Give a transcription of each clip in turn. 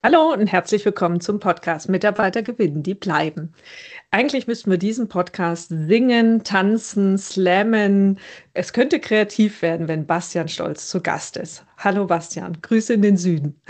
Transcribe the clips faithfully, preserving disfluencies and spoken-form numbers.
Hallo und herzlich willkommen zum Podcast Mitarbeiter gewinnen, die bleiben. Eigentlich müssten wir diesen Podcast singen, tanzen, slammen. Es könnte kreativ werden, wenn Bastian Stolz zu Gast ist. Hallo Bastian, Grüße in den Süden.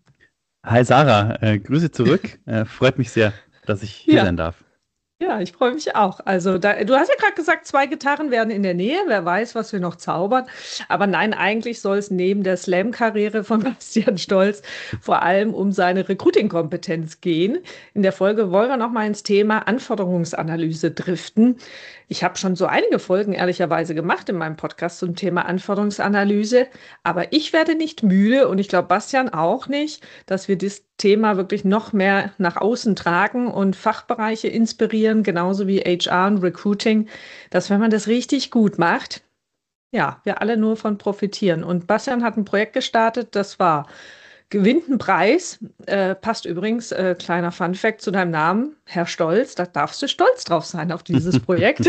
Hi Sarah, äh, Grüße zurück. Äh, freut mich sehr, dass ich hier Ja, sein darf. ja, ich freue mich auch. Also, da, du hast ja gerade gesagt, zwei Gitarren wären in der Nähe. Wer weiß, was wir noch zaubern. Aber nein, eigentlich soll es neben der Slam-Karriere von Bastian Stolz vor allem um seine Recruiting-Kompetenz gehen. In der Folge wollen wir noch mal ins Thema Anforderungsanalyse driften. Ich habe schon so einige Folgen ehrlicherweise gemacht in meinem Podcast zum Thema Anforderungsanalyse. Aber ich werde nicht müde und ich glaube, Bastian auch nicht, dass wir das Thema wirklich noch mehr nach außen tragen und Fachbereiche inspirieren, genauso wie H R und Recruiting, dass wenn man das richtig gut macht, ja, wir alle nur von profitieren. Und Bastian hat ein Projekt gestartet, das war gewinnt einen Preis, äh, passt übrigens, äh, kleiner Funfact zu deinem Namen, Herr Stolz, da darfst du stolz drauf sein auf dieses Projekt.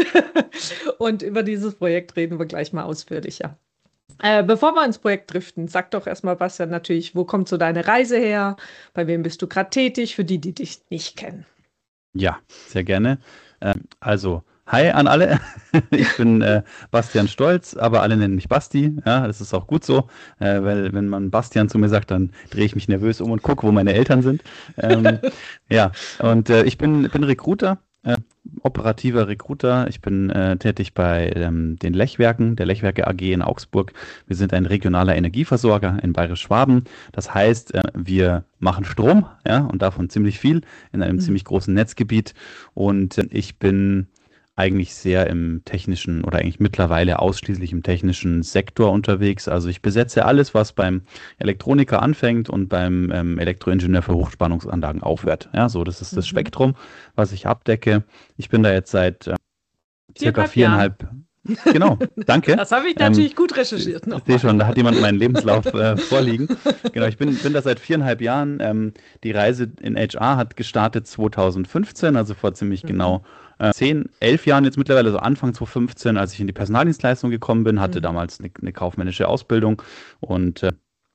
Und über dieses Projekt reden wir gleich mal ausführlicher. Äh, bevor wir ins Projekt driften, sag doch erstmal, Bastian, natürlich, wo kommt so deine Reise her? Bei wem bist du gerade tätig, für die, die dich nicht kennen? Ja, sehr gerne. Ähm, also, hi an alle. Ich bin äh, Bastian Stolz, aber alle nennen mich Basti. Ja, das ist auch gut so, äh, weil wenn man Bastian zu mir sagt, dann drehe ich mich nervös um und gucke, wo meine Eltern sind. Ähm, ja, und äh, ich bin, bin Recruiter. Äh, operativer Recruiter. Ich bin äh, tätig bei ähm, den Lechwerken, der Lechwerke A G in Augsburg. Wir sind ein regionaler Energieversorger in Bayerisch-Schwaben. Das heißt, äh, wir machen Strom, ja, und davon ziemlich viel in einem Mhm. ziemlich großen Netzgebiet. Und äh, ich bin eigentlich sehr im technischen oder eigentlich mittlerweile ausschließlich im technischen Sektor unterwegs. Also ich besetze alles, was beim Elektroniker anfängt und beim ähm, Elektroingenieur für Hochspannungsanlagen aufhört. Ja, so, das ist das Mhm. Spektrum, was ich abdecke. Ich bin da jetzt seit äh, circa Viereinhalb Jahren. viereinhalb, genau, danke. Das habe ich Ähm, natürlich gut recherchiert ich sehe nochmal. schon, da hat jemand meinen Lebenslauf äh, vorliegen. Genau, ich bin, bin da seit viereinhalb Jahren. Ähm, die Reise in H R hat gestartet zweitausendfünfzehn, also vor ziemlich Mhm. genau äh, zehn, elf Jahren jetzt mittlerweile, also Anfang zweitausendfünfzehn, als ich in die Personaldienstleistung gekommen bin, hatte Mhm. damals eine, eine kaufmännische Ausbildung und äh,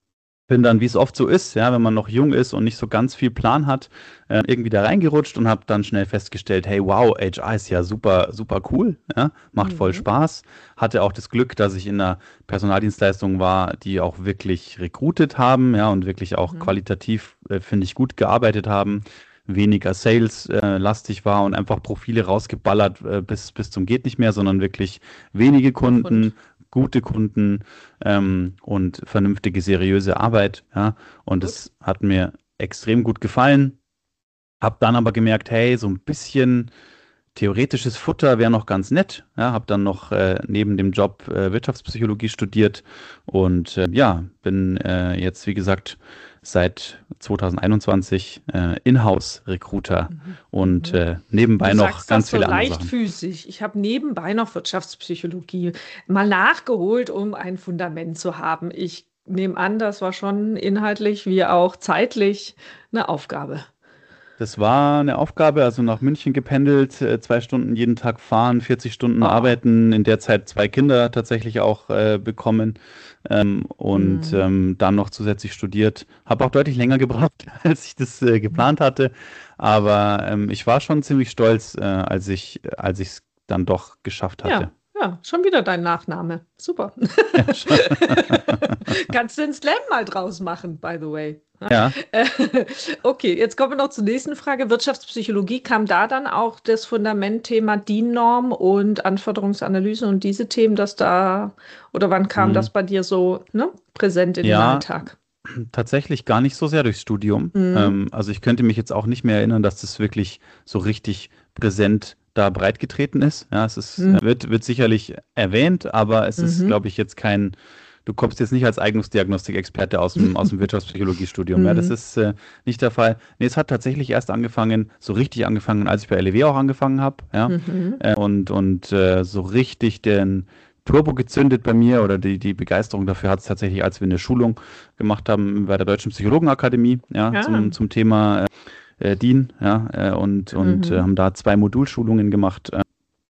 bin dann, wie es oft so ist, ja, wenn man noch jung ist und nicht so ganz viel Plan hat, äh, irgendwie da reingerutscht und habe dann schnell festgestellt, hey, wow, H R ist ja super, super cool, ja, macht voll Mhm. Spaß. Hatte auch das Glück, dass ich in einer Personaldienstleistung war, die auch wirklich recruited haben, ja, und wirklich auch Mhm. qualitativ, äh, finde ich, gut gearbeitet haben, weniger Sales-lastig war und einfach Profile rausgeballert äh, bis, bis zum geht nicht mehr, sondern wirklich wenige Kunden, Grund. gute Kunden ähm, und vernünftige, seriöse Arbeit. Ja. Und Gut. es hat mir extrem gut gefallen. Hab dann aber gemerkt, hey, so ein bisschen theoretisches Futter wäre noch ganz nett. Ja, habe dann noch äh, neben dem Job äh, Wirtschaftspsychologie studiert und äh, ja, bin äh, jetzt, wie gesagt, seit zweitausendeinundzwanzig äh, Inhouse-Recruiter Mhm. und Mhm. äh, nebenbei Du noch sagst das ganz so viele andere Sachen. leichtfüßig. Ich habe nebenbei noch Wirtschaftspsychologie mal nachgeholt, um ein Fundament zu haben. Ich nehme an, das war schon inhaltlich wie auch zeitlich eine Aufgabe. Das war eine Aufgabe, also nach München gependelt, äh, zwei Stunden jeden Tag fahren, vierzig Stunden Oh. arbeiten, in der Zeit zwei Kinder tatsächlich auch äh, bekommen ähm, und Mhm. ähm, dann noch zusätzlich studiert. Habe auch deutlich länger gebraucht, als ich das äh, geplant hatte, aber ähm, ich war schon ziemlich stolz, äh, als ich, als ich es dann doch geschafft hatte. Ja, ja, schon wieder dein Nachname. Super. Ja, schon. Kannst du den Slam mal draus machen, by the way. Ja. Äh, Okay, jetzt kommen wir noch zur nächsten Frage. Wirtschaftspsychologie, kam da dann auch das Fundamentthema DIN-Norm und Anforderungsanalyse und diese Themen, dass da, oder wann kam Hm. das bei dir so, ne, präsent in den Ja, Alltag? tatsächlich gar nicht so sehr durchs Studium. Mhm. Ähm, also ich könnte mich jetzt auch nicht mehr erinnern, dass das wirklich so richtig präsent da breitgetreten ist. Ja, es ist, Mhm. äh, wird, wird sicherlich erwähnt, aber es ist, Mhm. glaube ich, jetzt kein, du kommst jetzt nicht als Eignungsdiagnostik-Experte aus dem, aus dem Wirtschaftspsychologiestudium. Ja, das Mhm. ist äh, nicht der Fall. Nee, es hat tatsächlich erst angefangen, so richtig angefangen, als ich bei L E W auch angefangen habe. Ja, Mhm. äh, und, und äh, so richtig den Turbo gezündet bei mir oder die, die Begeisterung dafür hat es tatsächlich, als wir eine Schulung gemacht haben bei der Deutschen Psychologenakademie, ja, Ja. zum, zum Thema äh, DIN, ja, äh, und, und äh, Mhm. haben da zwei Modulschulungen gemacht. Äh,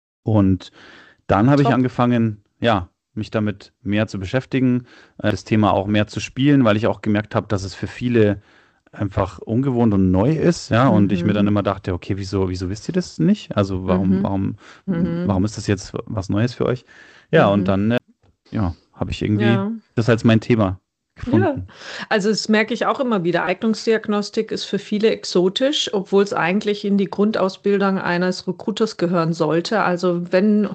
und dann habe ich Top. angefangen, ja, mich damit mehr zu beschäftigen, äh, das Thema auch mehr zu spielen, weil ich auch gemerkt habe, dass es für viele einfach ungewohnt und neu ist, ja, und ich mir dann Mhm. immer dachte, okay, wieso, wieso wisst ihr das nicht? Also warum, Mhm. warum, Mhm. warum ist das jetzt was Neues für euch? Ja, und Mhm. dann, äh, ja, habe ich irgendwie Ja. das als mein Thema Ja, gefunden. also das merke ich auch immer wieder. Eignungsdiagnostik ist für viele exotisch, obwohl es eigentlich in die Grundausbildung eines Recruiters gehören sollte. Also wenn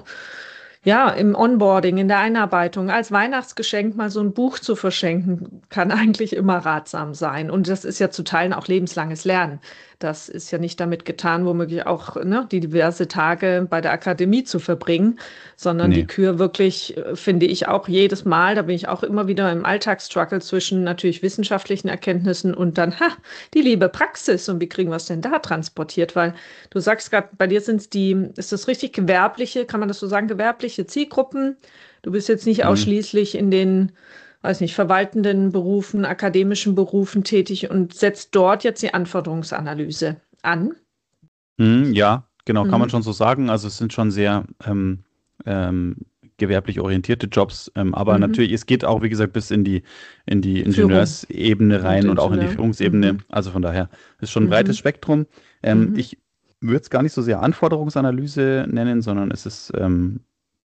ja, im Onboarding, in der Einarbeitung, als Weihnachtsgeschenk mal so ein Buch zu verschenken, kann eigentlich immer ratsam sein. Und das ist ja zu Teilen auch lebenslanges Lernen. Das ist ja nicht damit getan, womöglich auch, ne, die diverse Tage bei der Akademie zu verbringen, sondern die Nee. Kür wirklich, äh, finde ich auch jedes Mal, da bin ich auch immer wieder im Alltagsstruggle zwischen natürlich wissenschaftlichen Erkenntnissen und dann, ha, die liebe Praxis. Und wie kriegen wir es denn da transportiert? Weil du sagst gerade, bei dir sind es die, ist das richtig gewerbliche, kann man das so sagen, gewerbliche Zielgruppen? Du bist jetzt nicht Mhm. ausschließlich in den, weiß nicht, verwaltenden Berufen, akademischen Berufen tätig und setzt dort jetzt die Anforderungsanalyse an. Mhm, ja, genau, kann man Mhm. schon so sagen. Also es sind schon sehr ähm, ähm, gewerblich orientierte Jobs, ähm, aber Mhm. natürlich, es geht auch, wie gesagt, bis in die, in die Führung Ingenieursebene und rein und auch in die Ingenieur. Führungsebene. Mhm. Also von daher ist schon ein breites Mhm. Spektrum. Ähm, Mhm. ich würde es gar nicht so sehr Anforderungsanalyse nennen, sondern es ist ähm,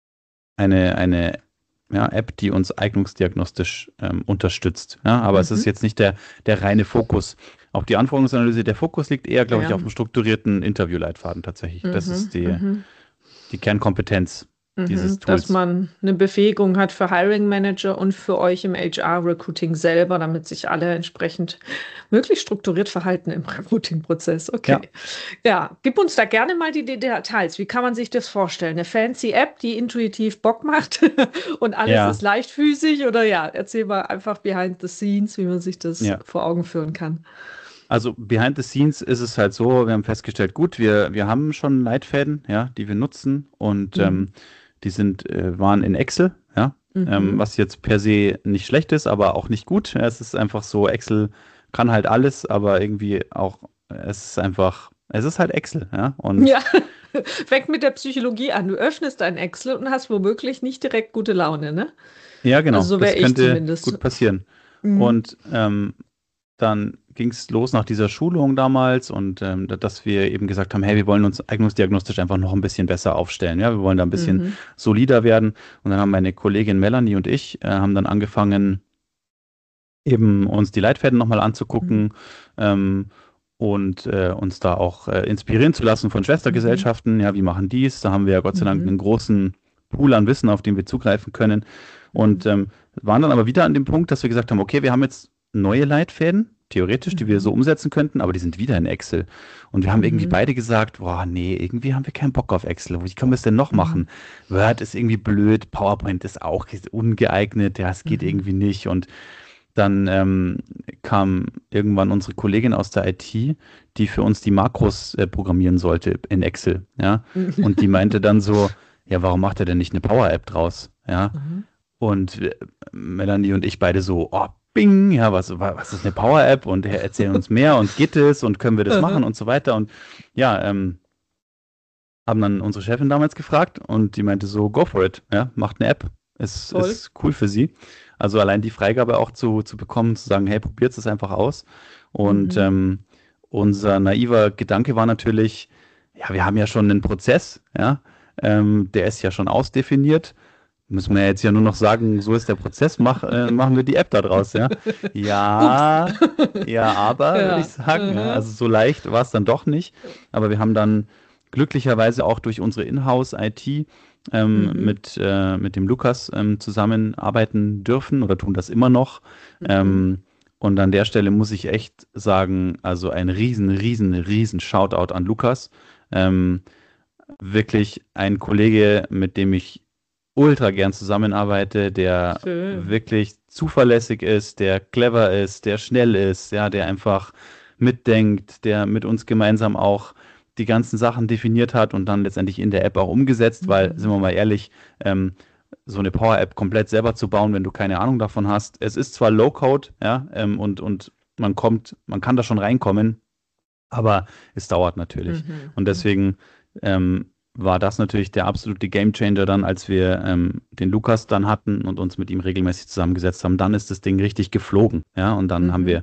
eine, eine ja, App, die uns eignungsdiagnostisch ähm, unterstützt. Ja, aber es ist Mhm. jetzt nicht der, der reine Fokus auf die Anforderungsanalyse. Der Fokus liegt eher, glaube ich, Ja. auf dem strukturierten Interviewleitfaden tatsächlich. Das Mhm. ist die, Mhm. die Kernkompetenz dieses Mhm, dass Tools. man eine Befähigung hat für Hiring Manager und für euch im H R-Recruiting selber, damit sich alle entsprechend möglichst strukturiert verhalten im Recruiting-Prozess. Ja, Okay. Ja, gib uns da gerne mal die Details. Wie kann man sich das vorstellen? Eine fancy App, die intuitiv Bock macht und alles ist ja, leichtfüßig? Oder ja, erzähl mal einfach behind the scenes, wie man sich das ja. vor Augen führen kann. Also behind the scenes ist es halt so, wir haben festgestellt, gut, wir, wir haben schon Leitfäden, ja, die wir nutzen und Mhm. ähm, die sind, äh, waren in Excel, ja, ähm, Mhm. was jetzt per se nicht schlecht ist, aber auch nicht gut. Ja, es ist einfach so, Excel kann halt alles, aber irgendwie auch, es ist einfach, es ist halt Excel, ja, und Ja, fängt mit der Psychologie an. Du öffnest ein Excel und hast womöglich nicht direkt gute Laune, ne? ja, Also genau, so wäre das ich könnte zumindest. gut passieren. Mhm. Und ähm, dann ging es los nach dieser Schulung damals und ähm, da- dass wir eben gesagt haben, hey, wir wollen uns eignungsdiagnostisch einfach noch ein bisschen besser aufstellen. Ja, wir wollen da ein bisschen Mhm. solider werden. Und dann haben meine Kollegin Melanie und ich äh, haben dann angefangen, eben uns die Leitfäden nochmal Mhm. anzugucken ähm, und äh, uns da auch äh, inspirieren zu lassen von Mhm. Schwestergesellschaften. Ja, wie machen die es? Da haben wir ja Gott sei Dank Mhm. einen großen Pool an Wissen, auf den wir zugreifen können. Und Mhm. ähm, waren dann aber wieder an dem Punkt, dass wir gesagt haben, okay, wir haben jetzt neue Leitfäden, theoretisch, die wir so Mhm. umsetzen könnten, aber die sind wieder in Excel. Und wir haben irgendwie Mhm. beide gesagt, boah, nee, irgendwie haben wir keinen Bock auf Excel. Wie können wir es denn noch Mhm. machen? Word ist irgendwie blöd, PowerPoint ist auch ungeeignet, ja, es geht Mhm. irgendwie nicht. Und dann ähm, kam irgendwann unsere Kollegin aus der I T, die für uns die Makros äh, programmieren sollte in Excel, ja. Und die meinte dann so, ja, warum macht er denn nicht eine Power-App draus? Ja. Mhm. Und äh, Melanie und ich beide so, oh, bing, ja, was, wa- was ist eine Power-App? Und er erzählt uns mehr und geht es und können wir das machen Aha. und so weiter. Und ja, ähm, haben dann unsere Chefin damals gefragt und die meinte so, go for it, ja, macht eine App. Es Toll. ist cool für sie. Also allein die Freigabe auch zu, zu bekommen, zu sagen, hey, probiert es einfach aus. Und Mhm. ähm, unser naiver Gedanke war natürlich, ja, wir haben ja schon einen Prozess, ja, ähm, der ist ja schon ausdefiniert. Müssen wir jetzt ja nur noch sagen, so ist der Prozess, mach, äh, machen wir die App da draus, ja. Ups. Ja, ja, aber würde ich Ja. sagen, ja, Aha. also so leicht war es dann doch nicht. Aber wir haben dann glücklicherweise auch durch unsere Inhouse-I T ähm, Mhm. mit, äh, mit dem Lukas ähm, zusammenarbeiten dürfen oder tun das immer noch. Mhm. Ähm, und an der Stelle muss ich echt sagen, also ein riesen, riesen, riesen Shoutout an Lukas. Ähm, wirklich ein Kollege, mit dem ich ultra gern zusammenarbeite, der Schön. wirklich zuverlässig ist, der clever ist, der schnell ist, ja, der einfach mitdenkt, der mit uns gemeinsam auch die ganzen Sachen definiert hat und dann letztendlich in der App auch umgesetzt, weil, sind Mhm. wir mal ehrlich, ähm, so eine Power-App komplett selber zu bauen, wenn du keine Ahnung davon hast. Es ist zwar Low-Code, ja, ähm, und, und man kommt, man kann da schon reinkommen, aber es dauert natürlich. Mhm. Und deswegen ähm, war das natürlich der absolute Gamechanger dann, als wir ähm, den Lukas dann hatten und uns mit ihm regelmäßig zusammengesetzt haben. Dann ist das Ding richtig geflogen. Ja, und dann haben wir, Mhm.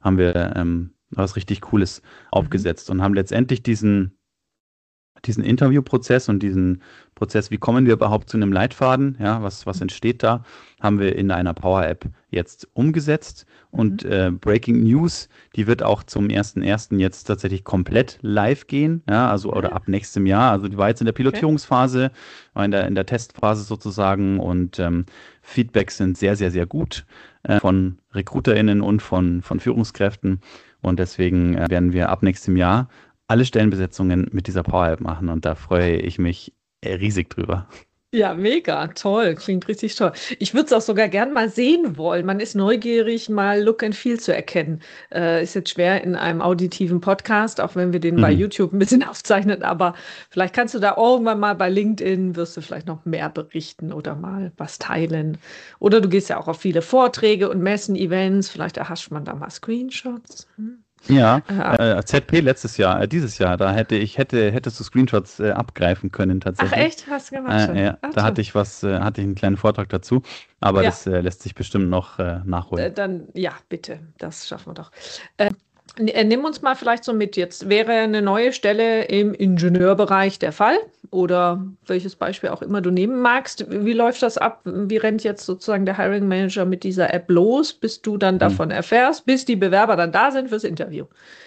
haben wir ähm, was richtig Cooles aufgesetzt und haben letztendlich diesen diesen Interviewprozess und diesen Prozess, wie kommen wir überhaupt zu einem Leitfaden, ja, was, was entsteht da, haben wir in einer Power-App jetzt umgesetzt und Mhm. äh, Breaking News, die wird auch zum ersten ersten jetzt tatsächlich komplett live gehen, ja, also oder ab nächstem Jahr, also die war jetzt in der Pilotierungsphase, war in der, in der Testphase sozusagen und ähm, Feedbacks sind sehr, sehr, sehr gut äh, von RecruiterInnen und von, von Führungskräften und deswegen äh, werden wir ab nächstem Jahr alle Stellenbesetzungen mit dieser Power-App machen und da freue ich mich äh, riesig drüber. Ja, mega, toll, klingt richtig toll. Ich würde es auch sogar gern mal sehen wollen. Man ist neugierig, mal Look and Feel zu erkennen. Äh, ist jetzt schwer in einem auditiven Podcast, auch wenn wir den bei Mhm. YouTube ein bisschen aufzeichnen, aber vielleicht kannst du da irgendwann mal bei LinkedIn, wirst du vielleicht noch mehr berichten oder mal was teilen. Oder du gehst ja auch auf viele Vorträge und Messen, Events, vielleicht erhascht man da mal Screenshots. Hm. Ja, Äh, äh, Z P letztes Jahr, äh, dieses Jahr, da hätte ich, hätte, hättest du Screenshots äh, abgreifen können ach tatsächlich. echt, hast du gemacht Äh, schon? ja, Ach da toll. hatte ich was, äh, hatte ich einen kleinen Vortrag dazu, aber Ja. das äh, lässt sich bestimmt noch äh, Äh, nachholen. Dann, ja, bitte, das schaffen wir doch. Äh, n- äh, nimm uns mal vielleicht so mit jetzt. Wäre eine neue Stelle im Ingenieurbereich der Fall? Oder welches Beispiel auch immer du nehmen magst. Wie läuft das ab? Wie rennt jetzt sozusagen der Hiring Manager mit dieser App los, bis du dann Hm. davon erfährst, bis die Bewerber dann da sind fürs Interview?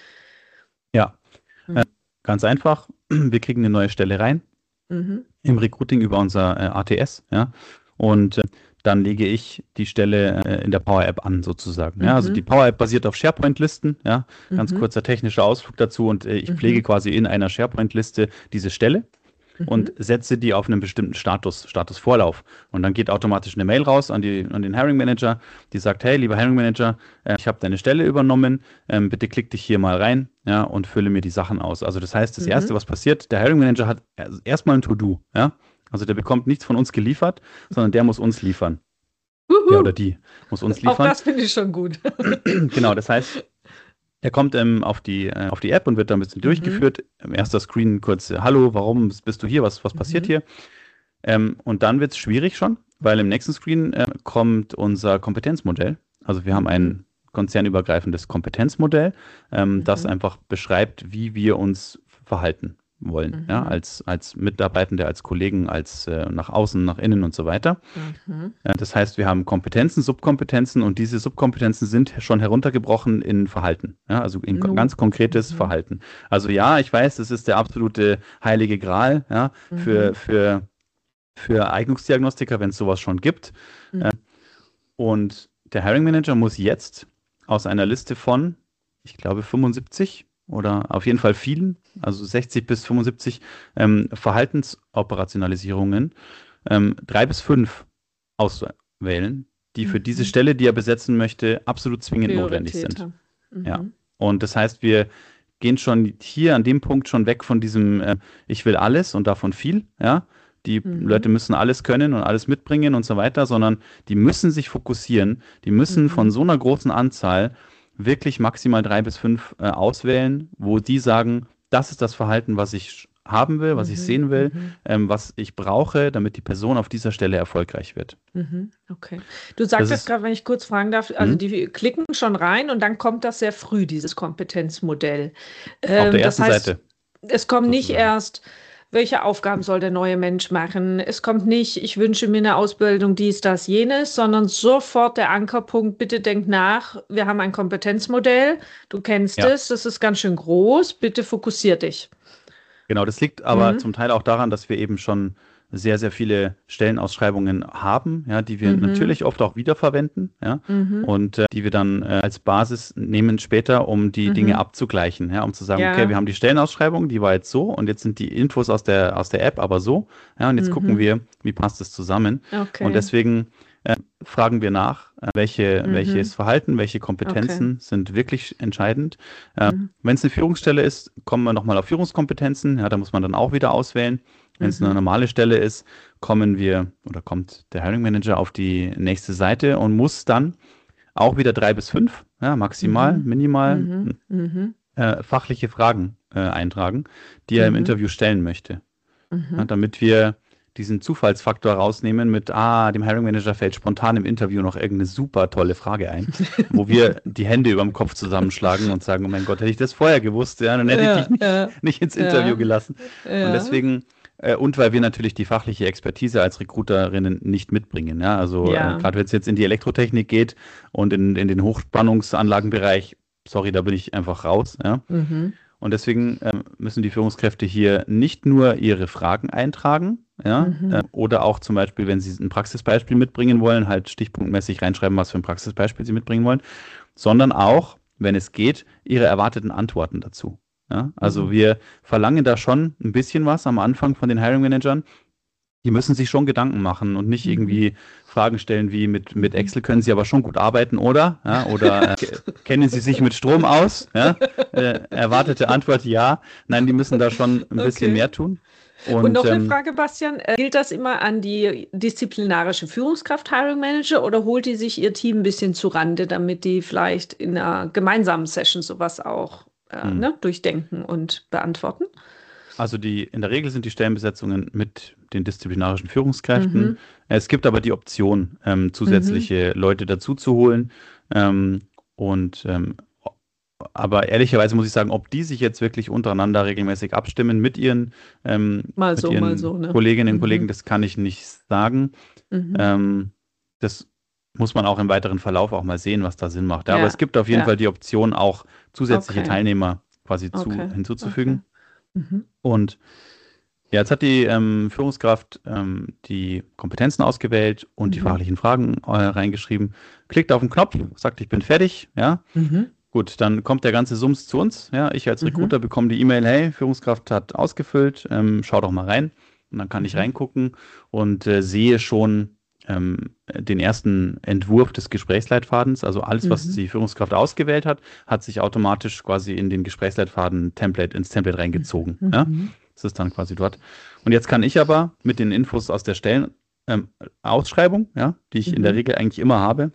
Ja, äh, Mhm. ganz einfach, wir kriegen eine neue Stelle rein Mhm. im Recruiting über unser äh, A T S, ja, und äh, dann lege ich die Stelle äh, in der Power App an, sozusagen. Ja, also die Mhm. Power App basiert auf SharePoint-Listen, ja, ganz Mhm. kurzer technischer Ausflug dazu und äh, ich pflege Mhm. quasi in einer SharePoint-Liste diese Stelle und Mhm. setze die auf einen bestimmten Status, Statusvorlauf. Und dann geht automatisch eine Mail raus an, die, an den Hiring Manager, die sagt, hey, lieber Hiring Manager, äh, ich habe deine Stelle übernommen, ähm, bitte klick dich hier mal rein, ja, und fülle mir die Sachen aus. Also das heißt, das Erste, Mhm. was passiert, der Hiring Manager hat erst- erstmal ein To-Do, ja. Also der bekommt nichts von uns geliefert, sondern der muss uns liefern. Der oder Wuhu. die muss uns Auch liefern. das finde ich schon gut. Genau, das heißt, er kommt ähm, auf die, äh, auf die App und wird da ein bisschen Mhm. durchgeführt. Im erster Screen kurz, äh, hallo, warum bist du hier? Was, was passiert Mhm. hier? Ähm, und dann wird es schwierig schon, weil im nächsten Screen äh, kommt unser Kompetenzmodell. Also wir haben Mhm. ein konzernübergreifendes Kompetenzmodell, ähm, das Mhm. einfach beschreibt, wie wir uns verhalten wollen, ja, Mhm. als, als Mitarbeitende, als Kollegen, als äh, nach außen, nach innen und so weiter. Mhm. Äh, das heißt, wir haben Kompetenzen, Subkompetenzen und diese Subkompetenzen sind schon heruntergebrochen in Verhalten, ja, also in ko- Nu. ganz konkretes Mhm. Verhalten. Also ja, ich weiß, das ist der absolute heilige Gral, ja, für, Mhm. für für Eignungsdiagnostiker, wenn es sowas schon gibt. Mhm. Und der Hiring Manager muss jetzt aus einer Liste von, ich glaube, fünfundsiebzig oder auf jeden Fall vielen, also sechzig bis fünfundsiebzig ähm, Verhaltensoperationalisierungen, ähm, drei bis fünf auswählen, die für diese Mhm. Stelle, die er besetzen möchte, absolut zwingend notwendig Priorität sind. haben. Ja. Mhm. Und das heißt, wir gehen schon hier an dem Punkt schon weg von diesem, äh, ich will alles und davon viel, ja. Die Leute Mhm. müssen alles können und alles mitbringen und so weiter, sondern die müssen sich fokussieren, die müssen von Mhm. so einer großen Anzahl wirklich maximal drei bis fünf äh, auswählen, wo die sagen, das ist das Verhalten, was ich haben will, was ich Mhm. sehen will, Mhm. ähm, was ich brauche, damit die Person auf dieser Stelle erfolgreich wird. Mhm. Okay. Du Das sagtest ist, gerade, wenn ich kurz fragen darf, also hm, die klicken schon rein und dann kommt das sehr früh, dieses Kompetenzmodell. auf der Ähm, das ersten heißt, Seite es kommt nicht sozusagen. erst, welche Aufgaben soll der neue Mensch machen? Es kommt nicht, ich wünsche mir eine Ausbildung, dies, das, jenes, sondern sofort der Ankerpunkt, bitte denk nach, wir haben ein Kompetenzmodell, du kennst Ja. es, das ist ganz schön groß, bitte fokussier dich. Genau, das liegt aber Mhm. zum Teil auch daran, dass wir eben schon sehr, sehr viele Stellenausschreibungen haben, ja, die wir Mhm. natürlich oft auch wiederverwenden, ja, Mhm. und äh, die wir dann äh, als Basis nehmen später, um die Dinge Mhm. abzugleichen, ja, um zu sagen, okay, wir Ja. haben die Stellenausschreibung, die war jetzt so und jetzt sind die Infos aus der, aus der App aber so, ja, und jetzt gucken Mhm. wir, wie passt es zusammen. Und Okay. deswegen äh, fragen wir nach, äh, welche, Mhm. welches Verhalten, welche Okay. Kompetenzen sind wirklich entscheidend. Äh, Mhm. wenn es eine Führungsstelle ist, kommen wir nochmal auf Führungskompetenzen. Ja, da muss man dann auch wieder auswählen. Wenn es eine Mhm. normale Stelle ist, kommen wir oder kommt der Hiring Manager auf die nächste Seite und muss dann auch wieder drei bis fünf, ja, maximal, Mhm. minimal, Mhm. Mhm. äh, fachliche Fragen äh, eintragen, die er im Mhm. Interview stellen möchte. Ja, Mhm. damit wir diesen Zufallsfaktor rausnehmen mit, ah, dem Hiring Manager fällt spontan im Interview noch irgendeine super tolle Frage ein, wo wir die Hände über dem Kopf zusammenschlagen und sagen, oh mein Gott, hätte ich das vorher gewusst, ja, dann hätte Ja, ich dich nicht, ja, nicht ins Interview ja, gelassen. Und ja. deswegen, äh, und weil wir natürlich die fachliche Expertise als Recruiterinnen nicht mitbringen, ja, also äh, Ja. gerade wenn es jetzt in die Elektrotechnik geht und in, in den Hochspannungsanlagenbereich, sorry, da bin ich einfach raus, ja. Mhm. Und deswegen ähm, müssen die Führungskräfte hier nicht nur ihre Fragen eintragen, ja, Mhm. äh, oder auch zum Beispiel, wenn sie ein Praxisbeispiel mitbringen wollen, halt stichpunktmäßig reinschreiben, was für ein Praxisbeispiel sie mitbringen wollen, sondern auch, wenn es geht, ihre erwarteten Antworten dazu. Ja? Also Mhm. wir verlangen da schon ein bisschen was am Anfang von den Hiring Managern. Die müssen sich schon Gedanken machen und nicht Mhm. irgendwie Fragen stellen wie mit, mit Mhm. Excel können Sie aber schon gut arbeiten, oder? Ja, oder äh, ke- kennen Sie sich mit Strom aus? Ja? Äh, erwartete Antwort ja. Nein, die müssen da schon ein bisschen Okay. mehr tun. Und Und noch eine ähm, Frage, Bastian. Äh, Gilt das immer an die disziplinarische Führungskraft, Hiring Manager, oder holt die sich ihr Team ein bisschen zu Rande, damit die vielleicht in einer gemeinsamen Session sowas auch äh, hm. ne, durchdenken und beantworten? Also die, in der Regel sind die Stellenbesetzungen mit den disziplinarischen Führungskräften. Mhm. Es gibt aber die Option, ähm, Mhm. zusätzliche Leute dazu zu holen. Ähm, und ähm, aber ehrlicherweise muss ich sagen, ob die sich jetzt wirklich untereinander regelmäßig abstimmen mit ihren, ähm, Mal mit so, mal ihren so, ne? Kolleginnen und Kollegen, Mhm. das kann ich nicht sagen. Mhm. Ähm, das muss man auch im weiteren Verlauf auch mal sehen, was da Sinn macht. Ja, aber es Ja, gibt auf jeden Fall ja. die Option, auch zusätzliche Okay, Teilnehmer quasi zu, okay, okay. hinzuzufügen. Mhm. Und ja, jetzt hat die ähm, Führungskraft ähm, die Kompetenzen ausgewählt und die Mhm. fachlichen Fragen äh, reingeschrieben. Klickt auf den Knopf, sagt, ich bin fertig. Ja, Mhm. gut, dann kommt der ganze Sums zu uns. Ja, ich als Mhm. Recruiter bekomme die E-Mail, hey, Führungskraft hat ausgefüllt, ähm, schau doch mal rein. Und dann kann ich Mhm. reingucken und äh, sehe schon ähm, den ersten Entwurf des Gesprächsleitfadens. Also alles, was Mhm. die Führungskraft ausgewählt hat, hat sich automatisch quasi in den Gesprächsleitfaden Template, ins Template reingezogen. Ja? Mhm. Das ist dann quasi dort. Und jetzt kann ich aber mit den Infos aus der Stellenausschreibung, ähm, Ausschreibung, ja, die ich in der Mhm. Regel eigentlich immer habe,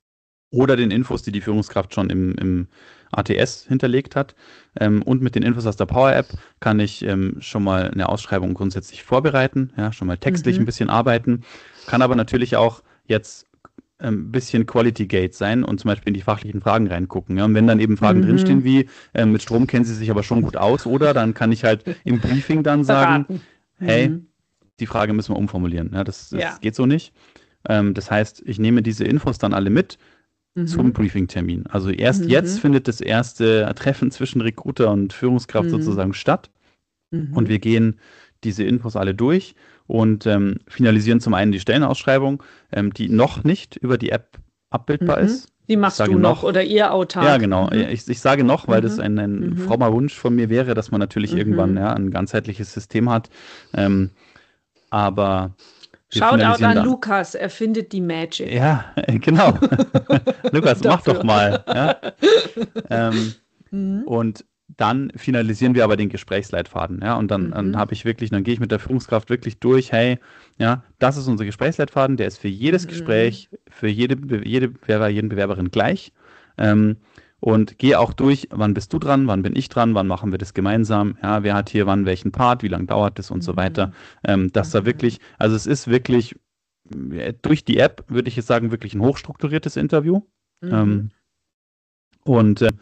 oder den Infos, die die Führungskraft schon im, im A T S hinterlegt hat. Ähm, und mit den Infos aus der Power App kann ich ähm, schon mal eine Ausschreibung grundsätzlich vorbereiten, ja, schon mal textlich ein Mhm. bisschen arbeiten, kann aber natürlich auch jetzt ein bisschen Quality Gate sein und zum Beispiel in die fachlichen Fragen reingucken. Ja. Und wenn dann eben Fragen drinstehen Mhm. wie, äh, mit Strom kennen Sie sich aber schon gut aus, oder dann kann ich halt im Briefing dann sagen, Beraten. hey, Mhm. die Frage müssen wir umformulieren. Ja, das, das Ja. geht so nicht. Ähm, das heißt, ich nehme diese Infos dann alle mit zum Mhm. Briefing-Termin. Also erst jetzt Mhm. findet das erste Treffen zwischen Recruiter und Führungskraft Mhm. sozusagen statt und Mhm. wir gehen diese Infos alle durch und ähm, finalisieren zum einen die Stellenausschreibung, ähm, die noch nicht über die App abbildbar Mhm. ist. Die Ich machst sage du noch noch, oder ihr ja autark. genau, Mhm. ich, ich sage noch, weil das Mhm. ein, ein Mhm. frommer Wunsch von mir wäre, dass man natürlich irgendwann Mhm. ja, ein ganzheitliches System hat. Ähm, aber wir Shoutout finalisieren an dann. Lukas, er findet die Magic. Ja, genau. Lukas, mach doch Dafür. mal. Ja? Ähm, Mhm. Und dann finalisieren wir aber den Gesprächsleitfaden, ja, und dann, dann Mhm. habe ich wirklich, dann gehe ich mit der Führungskraft wirklich durch, hey, ja, das ist unser Gesprächsleitfaden, der ist für jedes Mhm. Gespräch, für jede, Be- jede Bewerber, jeden Bewerberin gleich, ähm, und gehe auch durch, wann bist du dran, wann bin ich dran, wann machen wir das gemeinsam, ja, wer hat hier wann welchen Part, wie lange dauert das und so weiter, Mhm. ähm, dass da Mhm. wirklich, also es ist wirklich äh, durch die App, würde ich jetzt sagen, wirklich ein hochstrukturiertes Interview, Mhm. ähm, und äh,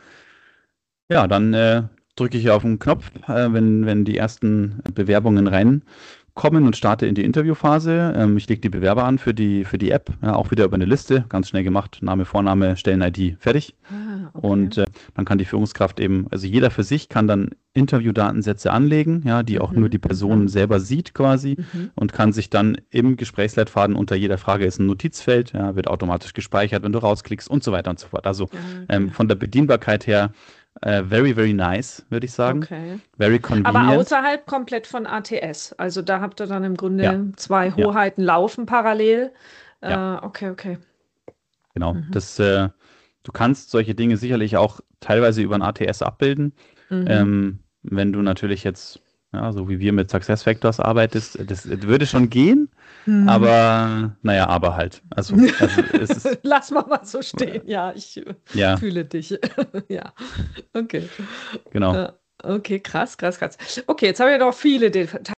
ja, dann äh, drücke ich auf den Knopf, äh, wenn, wenn die ersten Bewerbungen reinkommen und starte in die Interviewphase. Ähm, ich lege die Bewerber an für die, für die App, ja, auch wieder über eine Liste, ganz schnell gemacht, Name, Vorname, Stellen-I D, fertig. Ah, okay. Und äh, dann kann die Führungskraft eben, also jeder für sich kann dann Interviewdatensätze anlegen, ja, die auch nur die Mhm. Person Mhm. selber sieht quasi Mhm. und kann sich dann im Gesprächsleitfaden unter jeder Frage ist ein Notizfeld, ja, wird automatisch gespeichert, wenn du rausklickst und so weiter und so fort. Also Ja, ähm, okay. von der Bedienbarkeit her äh, very, very nice, würde ich sagen. Okay. Very Aber convenient. außerhalb komplett von A T S. Also da habt ihr dann im Ja, Grunde zwei ja, Hoheiten laufen parallel. ja, Äh, okay, okay. genau. Mhm. Das, äh, du kannst solche Dinge sicherlich auch teilweise über ein A T S abbilden. Mhm. Ähm, wenn du natürlich jetzt, ja, so wie wir mit SuccessFactors arbeitest, das, das würde schon gehen, Hm. aber naja, aber halt. Also, also es ist, Lass mal mal so äh, stehen. Ja, ich äh, ja, fühle dich. Ja, okay. genau. Äh, okay, krass, krass, krass. Okay, jetzt haben wir noch viele Details.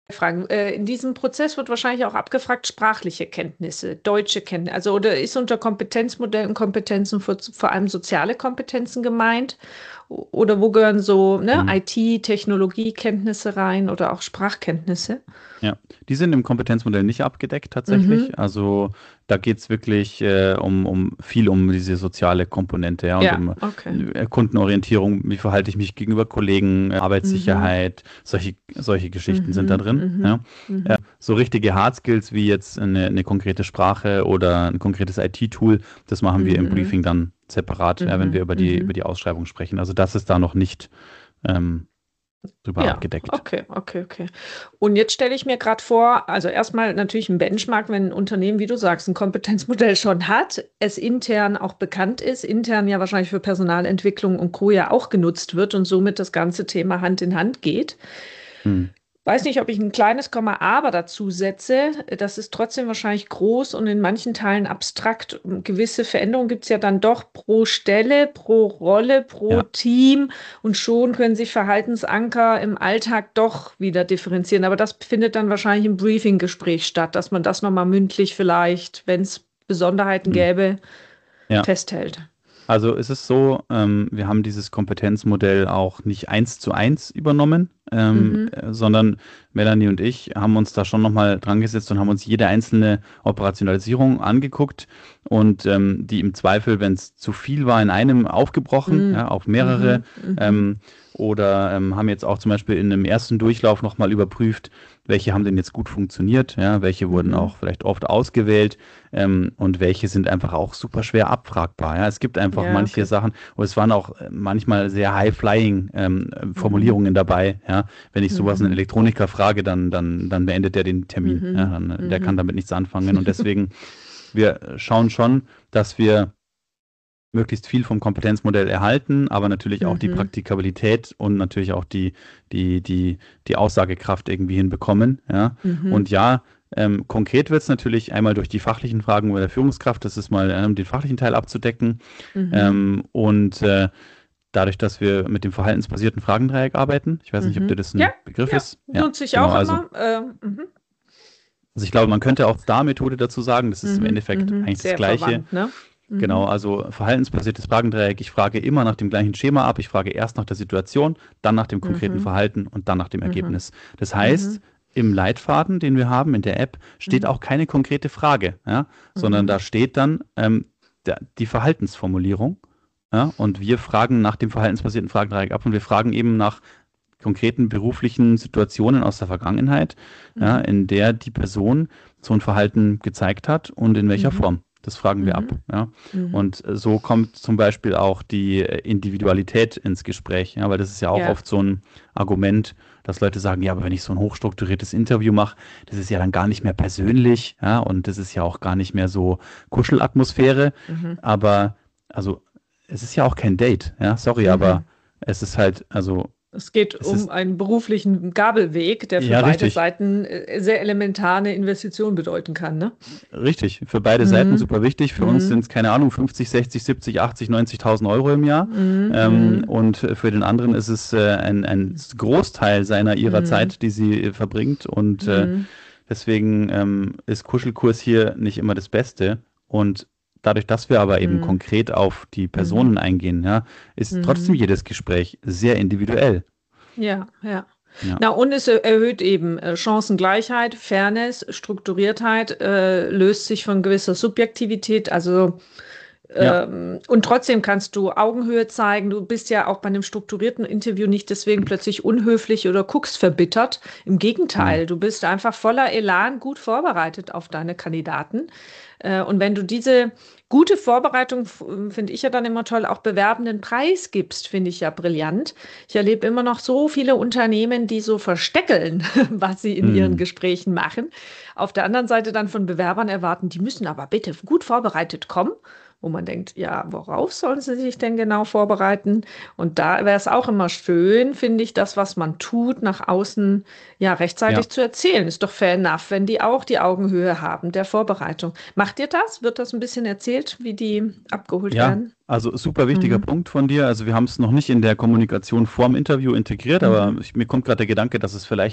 fragen. Äh, in diesem Prozess wird wahrscheinlich auch abgefragt, sprachliche Kenntnisse, deutsche Kenntnisse. Also, oder ist unter Kompetenzmodellen Kompetenzen vor, vor allem soziale Kompetenzen gemeint? O- Oder wo gehören so, ne, Mhm. I T, Technologiekenntnisse rein oder auch Sprachkenntnisse? Ja, die sind im Kompetenzmodell nicht abgedeckt Mhm. tatsächlich. Also da geht es wirklich äh, um, um viel um diese soziale Komponente, ja, und Ja, um okay. äh, Kundenorientierung, wie verhalte ich mich gegenüber Kollegen, äh, Mhm. Arbeitssicherheit, solche, solche Geschichten sind da Mhm. drin. Ja. Mhm. Äh, Mhm. so richtige Hard Skills wie jetzt eine, eine konkrete Sprache oder ein konkretes I T-Tool, das machen wir im Mhm. Briefing dann separat, ja, wenn wir Mhm. über die, über Mhm. die Ausschreibung sprechen. Also das ist da noch nicht ähm, drüber Ja, abgedeckt. okay, okay, okay. Und jetzt stelle ich mir gerade vor, also erstmal natürlich ein Benchmark, wenn ein Unternehmen, wie du sagst, ein Kompetenzmodell schon hat, es intern auch bekannt ist, intern ja wahrscheinlich für Personalentwicklung und Co. ja auch genutzt wird und somit das ganze Thema Hand in Hand geht. Hm. Weiß nicht, ob ich ein kleines Komma aber dazu setze. Das ist trotzdem wahrscheinlich groß und in manchen Teilen abstrakt. Gewisse Veränderungen gibt es ja dann doch pro Stelle, pro Rolle, pro Ja. Team und schon können sich Verhaltensanker im Alltag doch wieder differenzieren. Aber das findet dann wahrscheinlich im Briefing-Gespräch statt, dass man das nochmal mündlich vielleicht, wenn es Besonderheiten Hm. gäbe, Ja. festhält. Also es ist so, ähm, wir haben dieses Kompetenzmodell auch nicht eins zu eins übernommen, ähm, Mhm. äh, sondern Melanie und ich haben uns da schon nochmal dran gesetzt und haben uns jede einzelne Operationalisierung angeguckt und ähm, die im Zweifel, wenn es zu viel war, in einem aufgebrochen, Mhm. ja, auf mehrere, Mhm. Mhm. ähm, oder ähm, haben jetzt auch zum Beispiel in einem ersten Durchlauf nochmal überprüft, welche haben denn jetzt gut funktioniert, ja, welche wurden Mhm. auch vielleicht oft ausgewählt, ähm, und welche sind einfach auch super schwer abfragbar. Ja. Es gibt einfach Ja, manche okay. Sachen, und es waren auch äh, manchmal sehr high-flying ähm, Mhm. Formulierungen dabei. Ja. Wenn ich sowas einen Mhm. Elektroniker frage, dann, dann, dann beendet der den Termin. Ja. Mhm. Dann, äh, der kann Mhm. damit nichts anfangen. Und deswegen, wir schauen schon, dass wir möglichst viel vom Kompetenzmodell erhalten, aber natürlich auch die Mhm. Praktikabilität und natürlich auch die, die, die, die Aussagekraft irgendwie hinbekommen. Ja. Mhm. Und ja, ähm, konkret wird es natürlich einmal durch die fachlichen Fragen bei der Führungskraft, das ist mal ähm, den fachlichen Teil abzudecken. Mhm. Ähm, und äh, dadurch, dass wir mit dem verhaltensbasierten Fragendreieck arbeiten, ich weiß nicht, ob dir Mhm. das Ja, ein Begriff ja, ist. Ja, nutze ich genau, auch also. immer. Äh, mhm. Also ich glaube, man könnte auch Star-Methode dazu sagen, das ist im Mhm. Endeffekt Mhm. eigentlich das Sehr Gleiche. verwandt, ne? Genau, Mhm. also verhaltensbasiertes Fragendreieck. Ich frage immer nach dem gleichen Schema ab. Ich frage erst nach der Situation, dann nach dem konkreten Mhm. Verhalten und dann nach dem Mhm. Ergebnis. Das heißt, Mhm. im Leitfaden, den wir haben in der App, steht Mhm. auch keine konkrete Frage, ja, sondern Mhm. da steht dann ähm, der, die Verhaltensformulierung. Ja, und wir fragen nach dem verhaltensbasierten Fragedreieck ab und wir fragen eben nach konkreten beruflichen Situationen aus der Vergangenheit, ja, Mhm. in der die Person so ein Verhalten gezeigt hat und in welcher Mhm. Form. Das fragen wir ab. Mhm. Ja. Mhm. Und äh, so kommt zum Beispiel auch die äh, Individualität ins Gespräch, ja, weil das ist ja auch Ja. oft so ein Argument, dass Leute sagen, ja, aber wenn ich so ein hochstrukturiertes Interview mache, das ist ja dann gar nicht mehr persönlich, ja, und das ist ja auch gar nicht mehr so Kuschelatmosphäre. Mhm. Aber also es ist ja auch kein Date, ja, sorry, aber Mhm. es ist halt, also Es geht es um ist einen beruflichen Gabelweg, der für ja, beide richtig. Seiten äh, sehr elementar eine Investition bedeuten kann, ne? Richtig. Für beide Seiten Mhm. super wichtig. Für uns sind Mhm. es, keine Ahnung, fünfzig, sechzig, siebzig, achtzig, neunzigtausend Euro im Jahr. Mhm. Ähm, Mhm. und für den anderen ist es äh, ein, ein Großteil seiner ihrer Mhm. Zeit, die sie äh, verbringt. Und äh, Mhm. deswegen ähm, ist Kuschelkurs hier nicht immer das Beste. Und dadurch, dass wir aber eben Mhm. konkret auf die Mhm. Personen eingehen, ja, ist trotzdem Mhm. jedes Gespräch sehr individuell. Ja, ja. Ja, Na, und es er- erhöht eben äh, Chancengleichheit, Fairness, Strukturiertheit, äh, löst sich von gewisser Subjektivität, also ja, ähm, und trotzdem kannst du Augenhöhe zeigen. Du bist ja auch bei einem strukturierten Interview nicht deswegen plötzlich unhöflich oder guckst verbittert. Im hm, Gegenteil, du bist einfach voller Elan, gut vorbereitet auf deine Kandidaten. Äh, und wenn du diese gute Vorbereitung, f- finde ich ja dann immer toll, auch Bewerbenden Preis gibst, finde ich ja brillant. Ich erlebe immer noch so viele Unternehmen, die so versteckeln, was sie in ihren hm, Gesprächen machen. Auf der anderen Seite dann von Bewerbern erwarten, die müssen aber bitte gut vorbereitet kommen, wo man denkt, ja, worauf sollen sie sich denn genau vorbereiten? Und da wäre es auch immer schön, finde ich, das, was man tut, nach außen ja ja. rechtzeitig zu erzählen. Ist doch fair enough, wenn die auch die Augenhöhe haben der Vorbereitung. Macht ihr das? Wird das ein bisschen erzählt, wie die abgeholt Ja, werden? also super wichtiger Mhm. Punkt von dir. Also wir haben es noch nicht in der Kommunikation vorm Interview integriert, aber Mhm. ich, mir kommt gerade der Gedanke, dass es vielleicht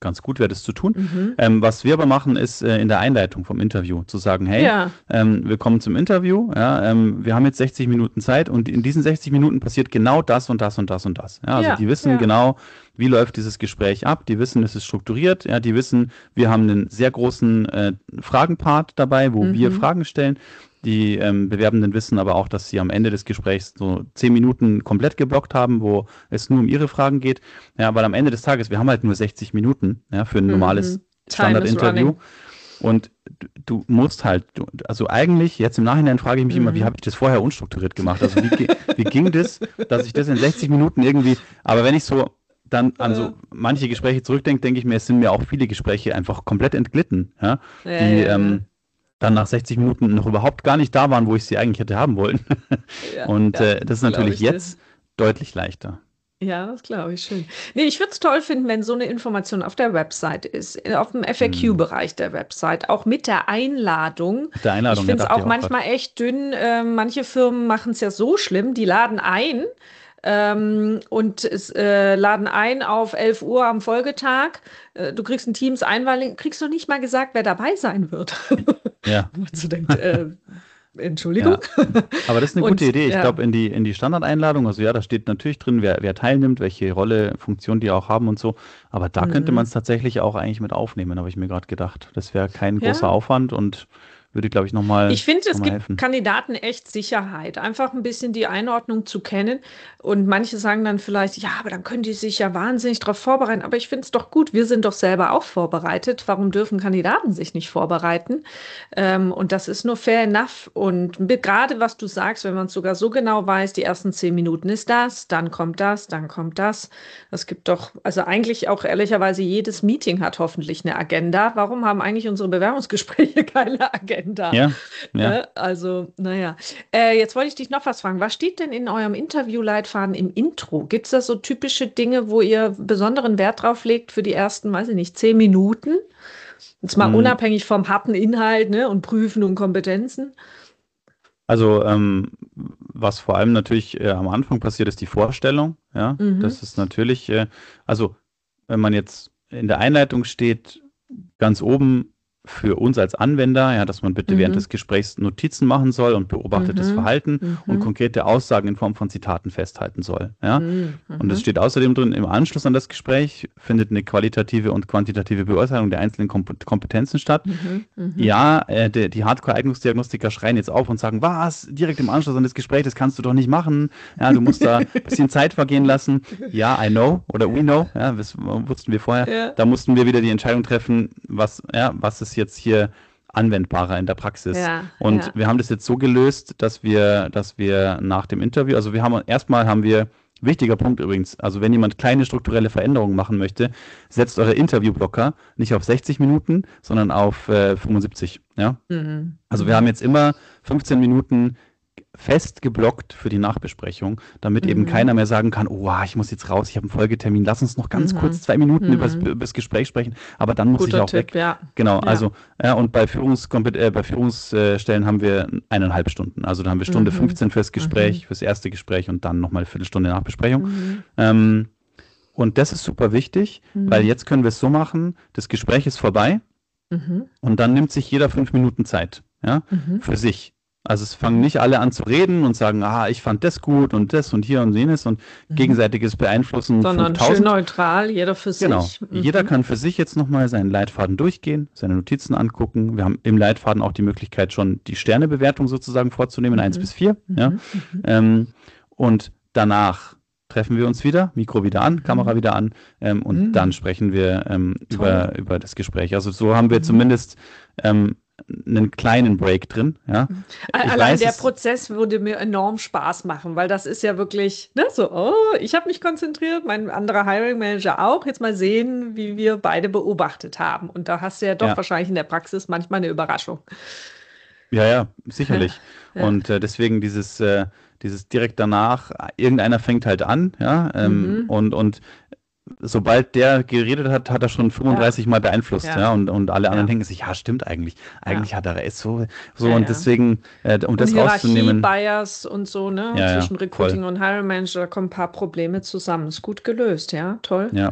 ganz gut wäre, das zu tun. Mhm. Ähm, was wir aber machen, ist äh, in der Einleitung vom Interview zu sagen, hey, Ja, ähm, wir kommen zum Interview, ja, ähm, wir haben jetzt sechzig Minuten Zeit und in diesen sechzig Minuten passiert genau das und das und das und das. Ja, also ja, die wissen ja. genau, wie läuft dieses Gespräch ab, die wissen, es ist strukturiert, ja, die wissen, wir haben einen sehr großen äh, Fragenpart dabei, wo wir Mhm. Fragen stellen. Die ähm, Bewerbenden wissen aber auch, dass sie am Ende des Gesprächs so zehn Minuten komplett geblockt haben, wo es nur um ihre Fragen geht. Ja, weil am Ende des Tages, wir haben halt nur sechzig Minuten, ja, für ein normales Mhm. Time is Standardinterview. running. Und du, du musst halt, du, also eigentlich, jetzt im Nachhinein frage ich mich immer, wie Mhm. habe ich das vorher unstrukturiert gemacht? Also wie, ge- wie ging das, dass ich das in sechzig Minuten irgendwie, aber wenn ich so dann an Äh, so manche Gespräche zurückdenke, denke ich mir, es sind mir auch viele Gespräche einfach komplett entglitten, ja, Ja, die ja, ja. ähm, dann nach sechzig Minuten noch überhaupt gar nicht da waren, wo ich sie eigentlich hätte haben wollen. Ja, Und ja, äh, das das ist glaube natürlich ich dir. jetzt deutlich leichter. Ja, das glaube ich schön. Nee, ich würde es toll finden, wenn so eine Information auf der Website ist, äh, auf dem Hm. F A Q-Bereich der Website, auch mit der Einladung. Mit der Ich Einladung, ja, finde es dachte auch ich auch gerade. manchmal echt dünn. Äh, manche Firmen machen es ja so schlimm, die laden ein ähm, und es, äh, laden ein auf elf Uhr am Folgetag. Äh, du kriegst ein Teams-Einwahlung, kriegst du nicht mal gesagt, wer dabei sein wird. Ja, Wo man so denkt, äh, Entschuldigung. ja. Aber das ist eine gute Und Idee. Ich ja. glaube, in die, in die Standardeinladung, also ja, da steht natürlich drin, wer, wer teilnimmt, welche Rolle, Funktion die auch haben und so. Aber da könnte man Mhm. es tatsächlich auch eigentlich mit aufnehmen, habe ich mir gerade gedacht. Das wäre kein großer Ja. Aufwand und würde, glaube ich, nochmal Ich finde, noch es mal gibt helfen. Kandidaten echt Sicherheit, einfach ein bisschen die Einordnung zu kennen. Und manche sagen dann vielleicht, ja, aber dann können die sich ja wahnsinnig darauf vorbereiten. Aber ich finde es doch gut, wir sind doch selber auch vorbereitet. Warum dürfen Kandidaten sich nicht vorbereiten? Ähm, und das ist nur fair enough. Und mit- gerade was du sagst, wenn man es sogar so genau weiß, die ersten zehn Minuten ist das, dann kommt das, dann kommt das. Es gibt doch, also eigentlich auch ehrlicherweise jedes Meeting hat hoffentlich eine Agenda. Warum haben eigentlich unsere Bewerbungsgespräche keine Agenda? Ja, ja. Ne? Also, naja. Äh, jetzt wollte ich dich noch was fragen. Was steht denn in eurem Interviewleitfaden im Intro? Gibt es da so typische Dinge, wo ihr besonderen Wert drauf legt für die ersten, weiß ich nicht, zehn Minuten? Jetzt mal Mm, unabhängig vom harten Inhalt, ne, und Prüfen und Kompetenzen. Also, ähm, was vor allem natürlich äh, am Anfang passiert, ist die Vorstellung. Ja, Mhm. das ist natürlich, äh, also, wenn man jetzt in der Einleitung steht, ganz oben für uns als Anwender, ja, dass man bitte während Mhm. des Gesprächs Notizen machen soll und beobachtetes Mhm. Verhalten und Mhm. konkrete Aussagen in Form von Zitaten festhalten soll. Ja. Mhm. Und es Mhm. steht außerdem drin, im Anschluss an das Gespräch findet eine qualitative und quantitative Beurteilung der einzelnen Kom Kompetenzen statt. Mhm. Mhm. Ja, äh, der, die Hardcore-Eignungsdiagnostiker schreien jetzt auf und sagen, was, direkt im Anschluss an das Gespräch, das kannst du doch nicht machen. Ja, du musst da ein bisschen Zeit vergehen lassen. Ja, I know oder we know, ja, das wussten wir vorher. Ja, Da mussten wir wieder die Entscheidung treffen, was, ja, was ist jetzt hier anwendbarer in der Praxis. ja, Und ja. wir haben das jetzt so gelöst, dass wir, dass wir nach dem Interview, also wir haben erstmal haben wir, wichtiger Punkt übrigens, also wenn jemand kleine strukturelle Veränderungen machen möchte, setzt eure Interviewblocker nicht auf sechzig Minuten, sondern auf äh, fünfundsiebzig. Ja? Mhm. Also wir haben Mhm. jetzt immer fünfzehn Minuten fest geblockt für die Nachbesprechung, damit eben Mhm. keiner mehr sagen kann, oh, ich muss jetzt raus, ich habe einen Folgetermin, lass uns noch ganz kurz Mhm. zwei Minuten über Mhm. das Gespräch sprechen, aber dann muss ich Guter auch Tipp, weg. ja. Genau, Ja. also ja, und bei, Führungskompet äh, bei Führungsstellen haben wir eineinhalb Stunden. Also da haben wir Stunde Mhm. fünfzehn fürs Mhm. Gespräch, fürs erste Gespräch und dann nochmal eine Viertelstunde Nachbesprechung. Mhm. Ähm, und das ist super wichtig, weil Mhm. jetzt können wir es so machen, das Gespräch ist vorbei Mhm. und dann nimmt sich jeder fünf Minuten Zeit, ja, Mhm. für sich. Also es fangen Mhm. nicht alle an zu reden und sagen, ah, ich fand das gut und das und hier und jenes und Mhm. gegenseitiges Beeinflussen Sondern schön fünftausend. neutral, jeder für Genau. sich. Jeder Mhm. kann für sich jetzt nochmal seinen Leitfaden durchgehen, seine Notizen angucken. Wir haben im Leitfaden auch die Möglichkeit, schon die Sternebewertung sozusagen vorzunehmen, eins bis Mhm. vier. Ja. Mhm. Mhm. Ähm, und danach treffen wir uns wieder, Mikro wieder an, Kamera Mhm. wieder an, ähm, und dann Mhm. sprechen wir ähm, Toll. über, über das Gespräch. Also so haben wir Mhm. zumindest ähm, einen kleinen Break drin. Ja. Mhm. A- Ich Allein weiß der es, Prozess würde mir enorm Spaß machen, weil das ist ja wirklich, ne, so, oh, ich habe mich konzentriert, mein anderer Hiring Manager auch. Jetzt mal sehen, wie wir beide beobachtet haben. Und da hast du ja doch ja. wahrscheinlich in der Praxis manchmal eine Überraschung. Ja, ja, Ja, sicherlich. ja. Und äh, deswegen dieses, äh, dieses direkt danach, äh, irgendeiner fängt halt an, ja, ähm, Mhm. und, und sobald der geredet hat, hat er schon Ja, fünfunddreißig Mal beeinflusst, ja, ja, und, und alle anderen ja, denken sich, ja, stimmt eigentlich. ja, Eigentlich hat er es so, so ja, und ja. deswegen, äh, um Und das rauszunehmen, Hierarchie-Bias und so, ne? ja, ja, Zwischen voll. Recruiting und Hiring Manager, da kommen ein paar Probleme zusammen. Ist gut gelöst, ja, toll. Ja.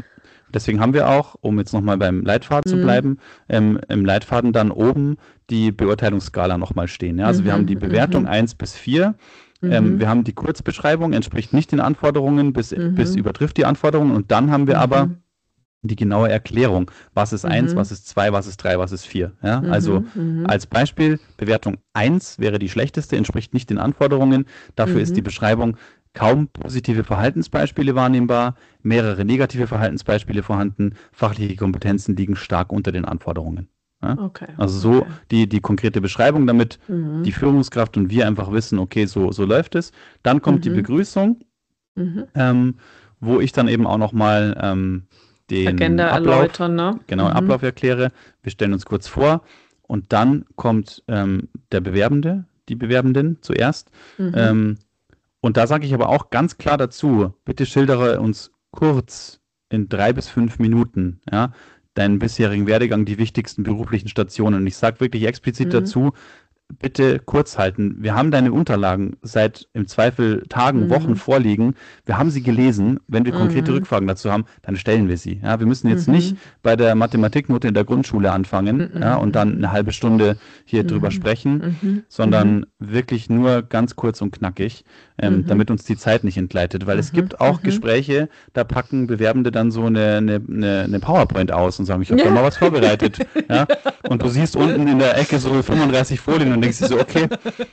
Deswegen haben wir auch, um jetzt nochmal beim Leitfaden zu Mhm. bleiben, ähm, im Leitfaden dann oben die Beurteilungsskala nochmal stehen. Ja? Also wir haben die Mhm. Bewertung Mhm. eins bis vier. Ähm, wir Mhm. haben die Kurzbeschreibung, entspricht nicht den Anforderungen, bis, bis Mhm. übertrifft die Anforderungen. Und dann haben wir aber Mhm. die genaue Erklärung. Was ist eins, was Mhm. ist zwei, was ist drei, was ist vier. Ja? Also Mhm. Mhm. als Beispiel, Bewertung eins wäre die schlechteste, entspricht nicht den Anforderungen. Dafür ist die Mhm. Beschreibung kaum positive Verhaltensbeispiele wahrnehmbar, mehrere negative Verhaltensbeispiele vorhanden, fachliche Kompetenzen liegen stark unter den Anforderungen. Ja? Okay, Also so okay. die, die konkrete Beschreibung, damit die Mhm. Führungskraft und wir einfach wissen, okay, so, so läuft es. Dann kommt die Mhm. Begrüßung, Mhm. ähm, wo ich dann eben auch nochmal ähm, den Agenda Ablauf, erläutern, ne? genau, Mhm. Ablauf erkläre. Wir stellen uns kurz vor und dann kommt ähm, der Bewerbende, die Bewerbenden zuerst. Mhm. Ähm, und da sage ich aber auch ganz klar dazu, bitte schildere uns kurz in drei bis fünf Minuten, ja, deinen bisherigen Werdegang, die wichtigsten beruflichen Stationen. Und ich sage wirklich explizit Mhm. dazu, bitte kurz halten. Wir haben deine Unterlagen seit im Zweifel Tagen, Wochen Mhm. vorliegen. Wir haben sie gelesen. Wenn wir konkrete Mhm. Rückfragen dazu haben, dann stellen wir sie. Ja, wir müssen jetzt nicht Mhm. bei der Mathematiknote in der Grundschule anfangen, ja, und dann Mhm. eine halbe Stunde hier drüber Mhm. sprechen, Mhm. Mhm. sondern wirklich nur ganz kurz und knackig, ähm, Mhm. damit uns die Zeit nicht entgleitet. Weil es Mhm. gibt auch Mhm. Gespräche, da packen Bewerbende dann so eine, eine, eine, eine PowerPoint aus und sagen, ich habe da Ja. mal was vorbereitet. Ja? Und du siehst unten in der Ecke so fünfunddreißig Folien und denkst dir so, okay,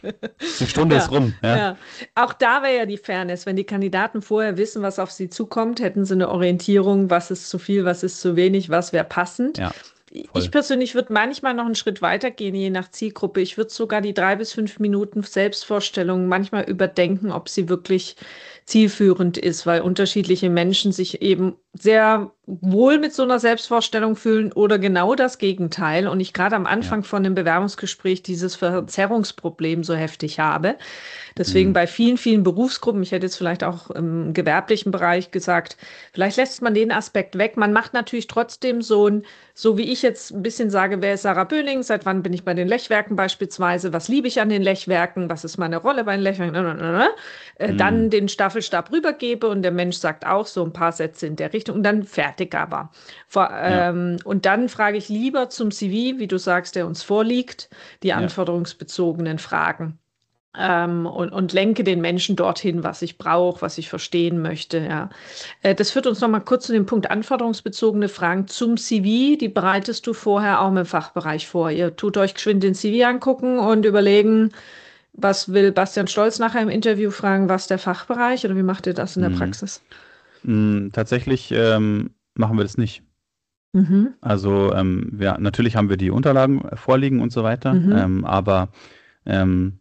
die Stunde ist Ja, rum. Ja, ja. Auch da wäre ja die Fairness, wenn die Kandidaten vorher wissen, was auf sie zukommt, hätten sie eine Orientierung, was ist zu viel, was ist zu wenig, was wäre passend. ja, Ich voll. persönlich würde manchmal noch einen Schritt weiter gehen, je nach Zielgruppe. Ich würde sogar die drei bis fünf Minuten Selbstvorstellung manchmal überdenken, ob sie wirklich zielführend ist, weil unterschiedliche Menschen sich eben sehr wohl mit so einer Selbstvorstellung fühlen oder genau das Gegenteil. Und ich gerade am Ja. Anfang von dem Bewerbungsgespräch dieses Verzerrungsproblem so heftig habe. Deswegen Mhm. bei vielen, vielen Berufsgruppen, ich hätte jetzt vielleicht auch im gewerblichen Bereich gesagt, vielleicht lässt man den Aspekt weg. Man macht natürlich trotzdem so ein, so wie ich jetzt ein bisschen sage, wer ist Sarah Böning, seit wann bin ich bei den Lechwerken beispielsweise, was liebe ich an den Lechwerken, was ist meine Rolle bei den Lechwerken, äh, dann Mhm. den Staffelstab rübergebe und der Mensch sagt auch so ein paar Sätze in der Richtung und dann fertig aber. Vor, Ja, ähm, und dann frage ich lieber zum C V, wie du sagst, der uns vorliegt, die ja. anforderungsbezogenen Fragen ähm, und, und lenke den Menschen dorthin, was ich brauche, was ich verstehen möchte. Ja. Äh, das führt uns nochmal kurz zu dem Punkt anforderungsbezogene Fragen zum C V. Die bereitest du vorher auch im Fachbereich vor. Ihr tut euch geschwind den C V angucken und überlegen, was will Bastian Stolz nachher im Interview fragen, was der Fachbereich oder wie macht ihr das in der Mhm. Praxis? Mhm. Tatsächlich ähm, machen wir das nicht. Mhm. Also ähm, wir, natürlich haben wir die Unterlagen vorliegen und so weiter, Mhm. ähm, aber ähm,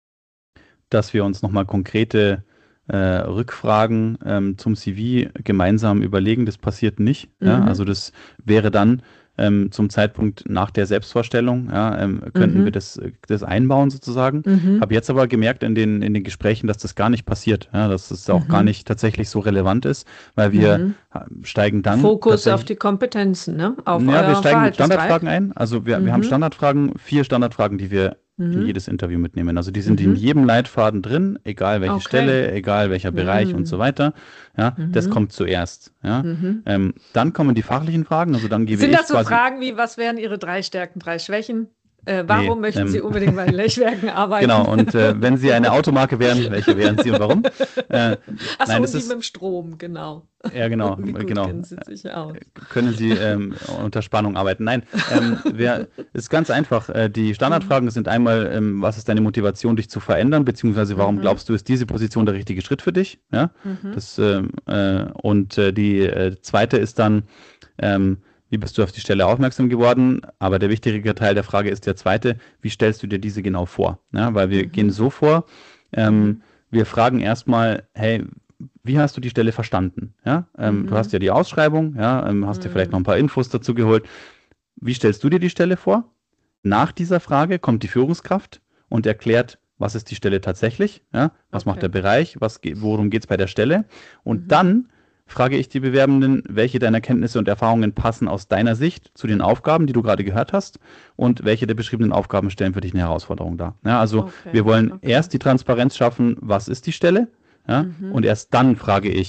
dass wir uns nochmal konkrete äh, Rückfragen ähm, zum C V gemeinsam überlegen. Das passiert nicht. Ja? Mhm. Also das wäre dann ähm, zum Zeitpunkt nach der Selbstvorstellung, ja, ähm, könnten wir Mhm. das, das einbauen sozusagen. Mhm. Habe jetzt aber gemerkt in den, in den Gesprächen, dass das gar nicht passiert, ja? Dass das auch gar Mhm. nicht tatsächlich so relevant ist, weil wir Mhm. äh, steigen dann Fokus auf tatsächlich. die Kompetenzen, ne? Auf Ja, wir euer steigen mit Verhaltensdreieck. Standardfragen ein. Also wir, wir haben Mhm. Standardfragen, vier Standardfragen, die wir in Mhm. jedes Interview mitnehmen. Also die sind in Mhm. jedem Leitfaden drin, egal welche Okay. Stelle, egal welcher Bereich und so Mhm. weiter. Ja, das Mhm. kommt zuerst. Ja. Mhm. Ähm, dann kommen die fachlichen Fragen. Also dann gebe Sind ich das so quasi, Fragen wie, was wären Ihre drei Stärken, drei Schwächen? Äh, nee, warum möchten Sie ähm, unbedingt bei den Lechwerken genau. arbeiten? Und äh, wenn Sie eine Automarke wären, welche wären Sie und warum? Äh, Achso, nein, und es die mit ist, dem Strom, genau. ja genau, Wie gut genau. kennen Sie sich aus? Können Sie ähm, unter Spannung arbeiten? Nein, ähm, wer, ist ganz einfach. Äh, die Mhm. Standardfragen sind einmal, ähm, was ist deine Motivation, dich zu verändern, beziehungsweise warum Mhm. glaubst du, ist diese Position der richtige Schritt für dich? Ja, Mhm. das, ähm, äh, und äh, die äh, zweite ist dann, ähm, wie bist du auf die Stelle aufmerksam geworden? Aber der wichtigere Teil der Frage ist der zweite, wie stellst du dir diese genau vor? Ja, weil wir gehen Mhm. so vor, ähm, Mhm. wir fragen erstmal, hey, wie hast du die Stelle verstanden? Ja, ähm, du hast Mhm. ja die Ausschreibung, ja, ähm, hast dir vielleicht noch ein paar Infos dazu geholt. Wie stellst du dir die Stelle vor? Nach dieser Frage kommt die Führungskraft und erklärt, was ist die Stelle tatsächlich, ja, was macht der Okay. Bereich, was, ge- worum geht es bei der Stelle. Und Mhm. dann frage ich die Bewerbenden, welche deiner Kenntnisse und Erfahrungen passen aus deiner Sicht zu den Aufgaben, die du gerade gehört hast, und welche der beschriebenen Aufgaben stellen für dich eine Herausforderung dar. Ja, also wir Okay. wollen Okay. erst die Transparenz schaffen, was ist die Stelle, ja, und Mhm. erst dann frage ich,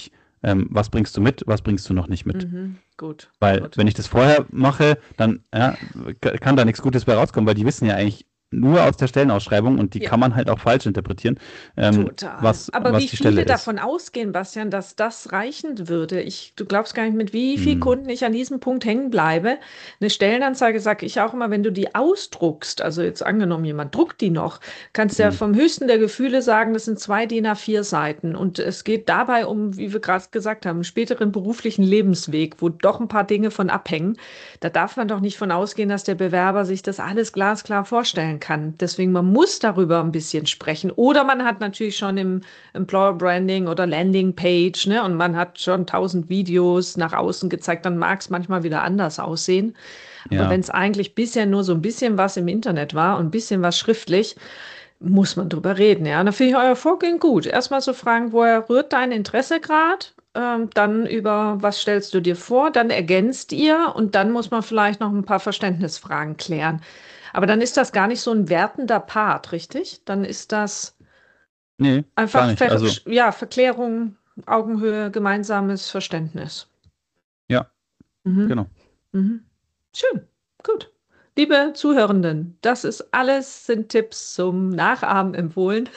ähm, was bringst du mit, was bringst du noch nicht mit. Mhm. Gut. Weil Gut. wenn ich das vorher mache, dann ja, kann da nichts Gutes bei rauskommen, weil die wissen ja eigentlich nur aus der Stellenausschreibung und die Ja. kann man halt auch falsch interpretieren, ähm, Total. was, Aber was wie die Stelle viele ist. davon ausgehen, Bastian, dass das reichen würde? Ich, du glaubst gar nicht, mit wie vielen Hm. Kunden ich an diesem Punkt hängen bleibe. Eine Stellenanzeige, sage ich auch immer, wenn du die ausdruckst, also jetzt angenommen, jemand druckt die noch, kannst du ja Hm. vom höchsten der Gefühle sagen, das sind zwei D I N A vier Seiten. Und es geht dabei um, wie wir gerade gesagt haben, einen späteren beruflichen Lebensweg, wo doch ein paar Dinge von abhängen. Da darf man doch nicht von ausgehen, dass der Bewerber sich das alles glasklar vorstellen kann. Deswegen, man muss darüber ein bisschen sprechen. Oder man hat natürlich schon im Employer Branding oder Landing Page, ne, und man hat schon tausend Videos nach außen gezeigt, dann mag es manchmal wieder anders aussehen. Aber Ja. wenn es eigentlich bisher nur so ein bisschen was im Internet war und ein bisschen was schriftlich, muss man drüber reden. Ja, und da finde ich euer Vorgehen gut. Erstmal so fragen, woher rührt dein Interesse gerade? Ähm, dann über, was stellst du dir vor? Dann ergänzt ihr und dann muss man vielleicht noch ein paar Verständnisfragen klären. Aber dann ist das gar nicht so ein wertender Part, richtig? Dann ist das Nee, gar einfach nicht. Ver Also, ja, Verklärung, Augenhöhe, gemeinsames Verständnis. ja, Mhm. genau. Mhm. Schön, gut. Liebe Zuhörenden, das ist alles, sind Tipps zum Nachahmen empfohlen.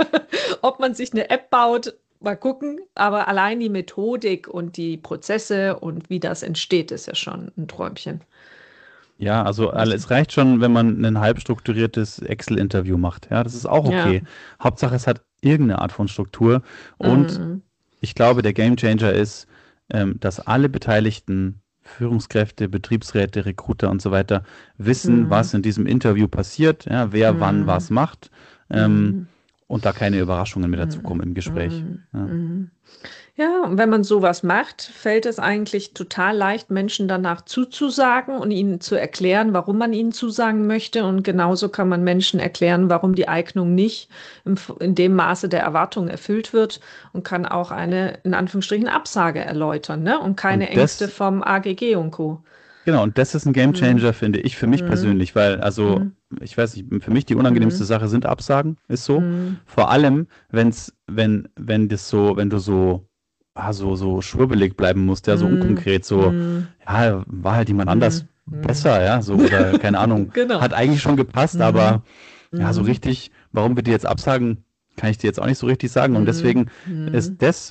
Ob man sich eine App baut, mal gucken. Aber allein die Methodik und die Prozesse und wie das entsteht, ist ja schon ein Träumchen. Ja, also all- Also, es reicht schon, wenn man ein halb strukturiertes Excel-Interview macht. Ja, das ist auch ja. okay. Hauptsache, es hat irgendeine Art von Struktur. Und Mhm. ich glaube, der Gamechanger ist, ähm, dass alle Beteiligten, Führungskräfte, Betriebsräte, Recruiter und so weiter, wissen, Mhm. was in diesem Interview passiert, ja, wer wann Mhm. was macht, ähm, Mhm. und da keine Überraschungen mehr Mhm. dazukommen im Gespräch. Mhm. Ja. Mhm. Ja, und wenn man sowas macht, fällt es eigentlich total leicht, Menschen danach zuzusagen und ihnen zu erklären, warum man ihnen zusagen möchte. Und genauso kann man Menschen erklären, warum die Eignung nicht im, in dem Maße der Erwartung erfüllt wird und kann auch eine, in Anführungsstrichen, Absage erläutern, ne? Und keine Und Ängste das, vom A G G und Co. genau, und das ist ein Mhm. Gamechanger, finde ich, für mich Mhm. persönlich, weil, also, Mhm. ich weiß nicht, für mich die unangenehmste Mhm. Sache sind Absagen, ist so. Mhm. Vor allem, wenn's, wenn, wenn das so, wenn du so, ah, so, so schwurbelig bleiben musst, ja, so Mhm. unkonkret, so, Mhm. ja, war halt jemand anders Mhm. Mhm. besser, ja, so, oder keine Ahnung, Genau. hat eigentlich schon gepasst, Mhm. aber ja, so Mhm. richtig, warum wir dir jetzt absagen, kann ich dir jetzt auch nicht so richtig sagen. Und Mhm. deswegen ist Mhm. das,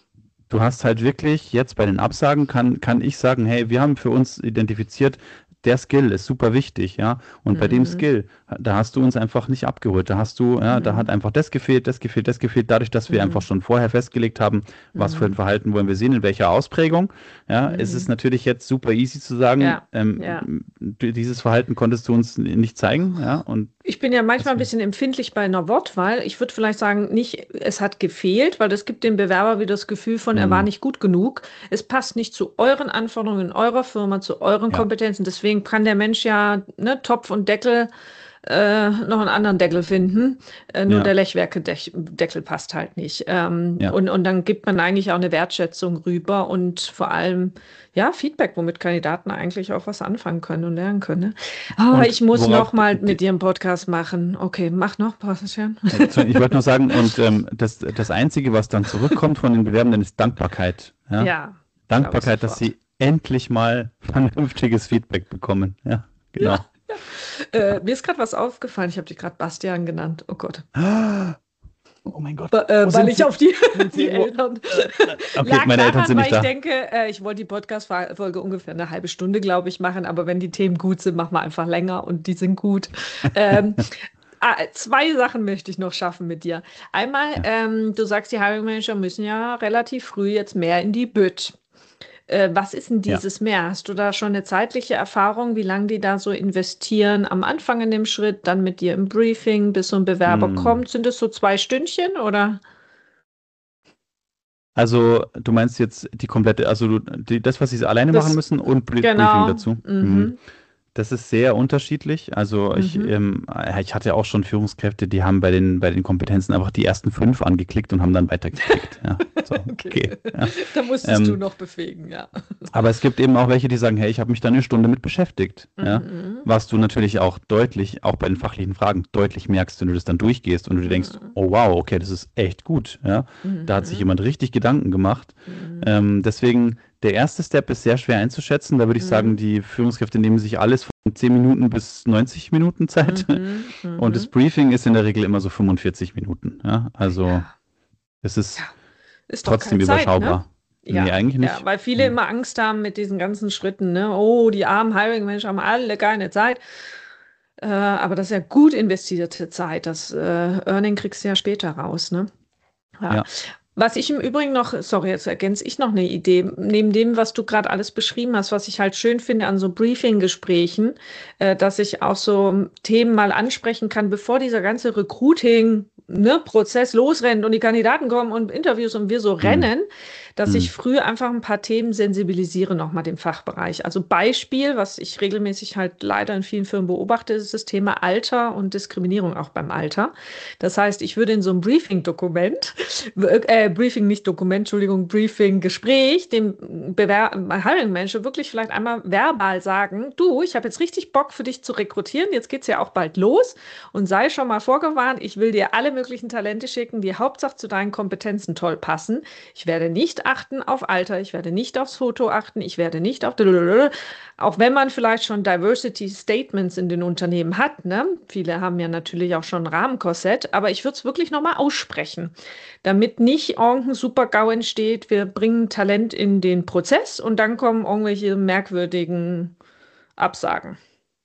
du hast halt wirklich jetzt bei den Absagen kann, kann ich sagen, hey, wir haben für uns identifiziert, der Skill ist super wichtig, ja. Und bei dem Mhm. Skill, da hast du uns einfach nicht abgeholt. Da hast du, ja, da hat Mhm. einfach das gefehlt, das gefehlt, das gefehlt, dadurch, dass wir einfach Mhm. schon vorher festgelegt haben, was für ein Mhm. Verhalten wollen wir sehen, in welcher Ausprägung. Ja, es ist Mhm. natürlich jetzt super easy zu sagen, Ja, ja. ähm, du- dieses Verhalten konntest du uns nicht zeigen, ja. Und Ich bin ja manchmal ein deswegen, bisschen empfindlich bei einer Wortwahl. Ich würde vielleicht sagen, nicht, es hat gefehlt, weil das gibt dem Bewerber wieder das Gefühl von, er war hm, nicht gut genug. Es passt nicht zu euren Anforderungen in eurer Firma, zu euren ja. Kompetenzen. Deswegen kann der Mensch ja, ne, Topf und Deckel äh, noch einen anderen Deckel finden. Äh, nur Ja, der Lechwerkedeckel passt halt nicht. Ähm, ja. und, und dann gibt man eigentlich auch eine Wertschätzung rüber und vor allem, ja, Feedback, womit Kandidaten eigentlich auch was anfangen können und lernen können. Ne? Aber Und ich muss worauf noch mal mit die, dir einen Podcast machen. Okay, mach noch, Bastian. so, ich wollte nur sagen, und ähm, das, das Einzige, was dann zurückkommt von den Bewerbenden, ist Dankbarkeit. Ja? Ja, glaube ich Dankbarkeit, dass sofort. sie endlich mal vernünftiges Feedback bekommen. Ja, Ja, genau. äh, mir ist gerade was aufgefallen. Ich habe dich gerade Bastian genannt. Oh Gott. Ah, oh mein Gott, Ba- äh, wo weil sind ich sie? auf die, Sind sie die irgendwo? Eltern Äh, okay, lag meine Eltern daran, sind weil nicht ich da. denke, äh, ich wollte die Podcast-Folge ungefähr eine halbe Stunde, glaube ich, machen, aber wenn die Themen gut sind, machen wir einfach länger und die sind gut. Ähm, ah, zwei Sachen möchte ich noch schaffen mit dir. Einmal, Ja. ähm, du sagst, die Hiring Manager müssen ja relativ früh jetzt mehr in die Bütt. Äh, was ist denn Ja. dieses Mehr? Hast du da schon eine zeitliche Erfahrung, wie lange die da so investieren am Anfang in dem Schritt, dann mit dir im Briefing, bis so ein Bewerber Hm. kommt? Sind es so zwei Stündchen oder? Also, du meinst jetzt die komplette, also du, die, das, was sie alleine machen Das, müssen und Brie- Briefing genau. dazu? Hm. Mhm. Das ist sehr unterschiedlich. Also ich, Mhm. ähm, ich hatte auch schon Führungskräfte, die haben bei den, bei den Kompetenzen einfach die ersten fünf angeklickt und haben dann weitergeklickt. Ja, so, Okay. okay. Ja. Da musstest du Ähm, noch befähigen, ja. aber es gibt eben auch welche, die sagen, hey, ich habe mich da eine Stunde mit beschäftigt. Ja, Mhm. was du natürlich auch deutlich, auch bei den fachlichen Fragen, deutlich merkst, wenn du das dann durchgehst und du dir denkst, Mhm. oh wow, okay, das ist echt gut. Ja, da hat sich Mhm. jemand richtig Gedanken gemacht. Mhm. Ähm, deswegen, der erste Step ist sehr schwer einzuschätzen. Da würde ich sagen, Mhm. die Führungskräfte nehmen sich alles von zehn Minuten bis neunzig Minuten Zeit. Mhm. Und das Mhm. Briefing ist in der Regel immer so fünfundvierzig Minuten. Ja, also Ja, es ja, ist ist doch trotzdem keine Zeit, ne? überschaubar. Nee, Ja, eigentlich ja, nicht. weil viele Hm. immer Angst haben mit diesen ganzen Schritten, ne? Oh, die armen Hiring Manager haben alle keine Zeit. Äh, aber das ist ja gut investierte Zeit. Das äh, Earning kriegst du ja später raus, ne? Ja. Ja. Was ich im Übrigen noch, sorry, jetzt ergänze ich noch eine Idee, neben dem, was du gerade alles beschrieben hast, was ich halt schön finde an so Briefing-Gesprächen, äh, dass ich auch so Themen mal ansprechen kann, bevor dieser ganze Recruiting, ne, Prozess losrennt und die Kandidaten kommen und Interviews und wir so Hm. rennen, dass ich Hm. früh einfach ein paar Themen sensibilisiere nochmal dem Fachbereich. Also Beispiel, was ich regelmäßig halt leider in vielen Firmen beobachte, ist das Thema Alter und Diskriminierung auch beim Alter. Das heißt, ich würde in so einem Briefing-Dokument, äh, Briefing, nicht Dokument, Entschuldigung, Briefing-Gespräch, dem Bewer Hiring Manager wirklich vielleicht einmal verbal sagen, du, ich habe jetzt richtig Bock für dich zu rekrutieren, jetzt geht's ja auch bald los und sei schon mal vorgewarnt, ich will dir alle möglichen Talente schicken, die Hauptsache zu deinen Kompetenzen toll passen. Ich werde nicht achten auf Alter, ich werde nicht aufs Foto achten, ich werde nicht auf auch wenn man vielleicht schon Diversity Statements in den Unternehmen hat, ne? Viele haben ja natürlich auch schon ein Rahmenkorsett, aber ich würde es wirklich nochmal aussprechen, damit nicht irgendein Super-GAU entsteht, wir bringen Talent in den Prozess und dann kommen irgendwelche merkwürdigen Absagen.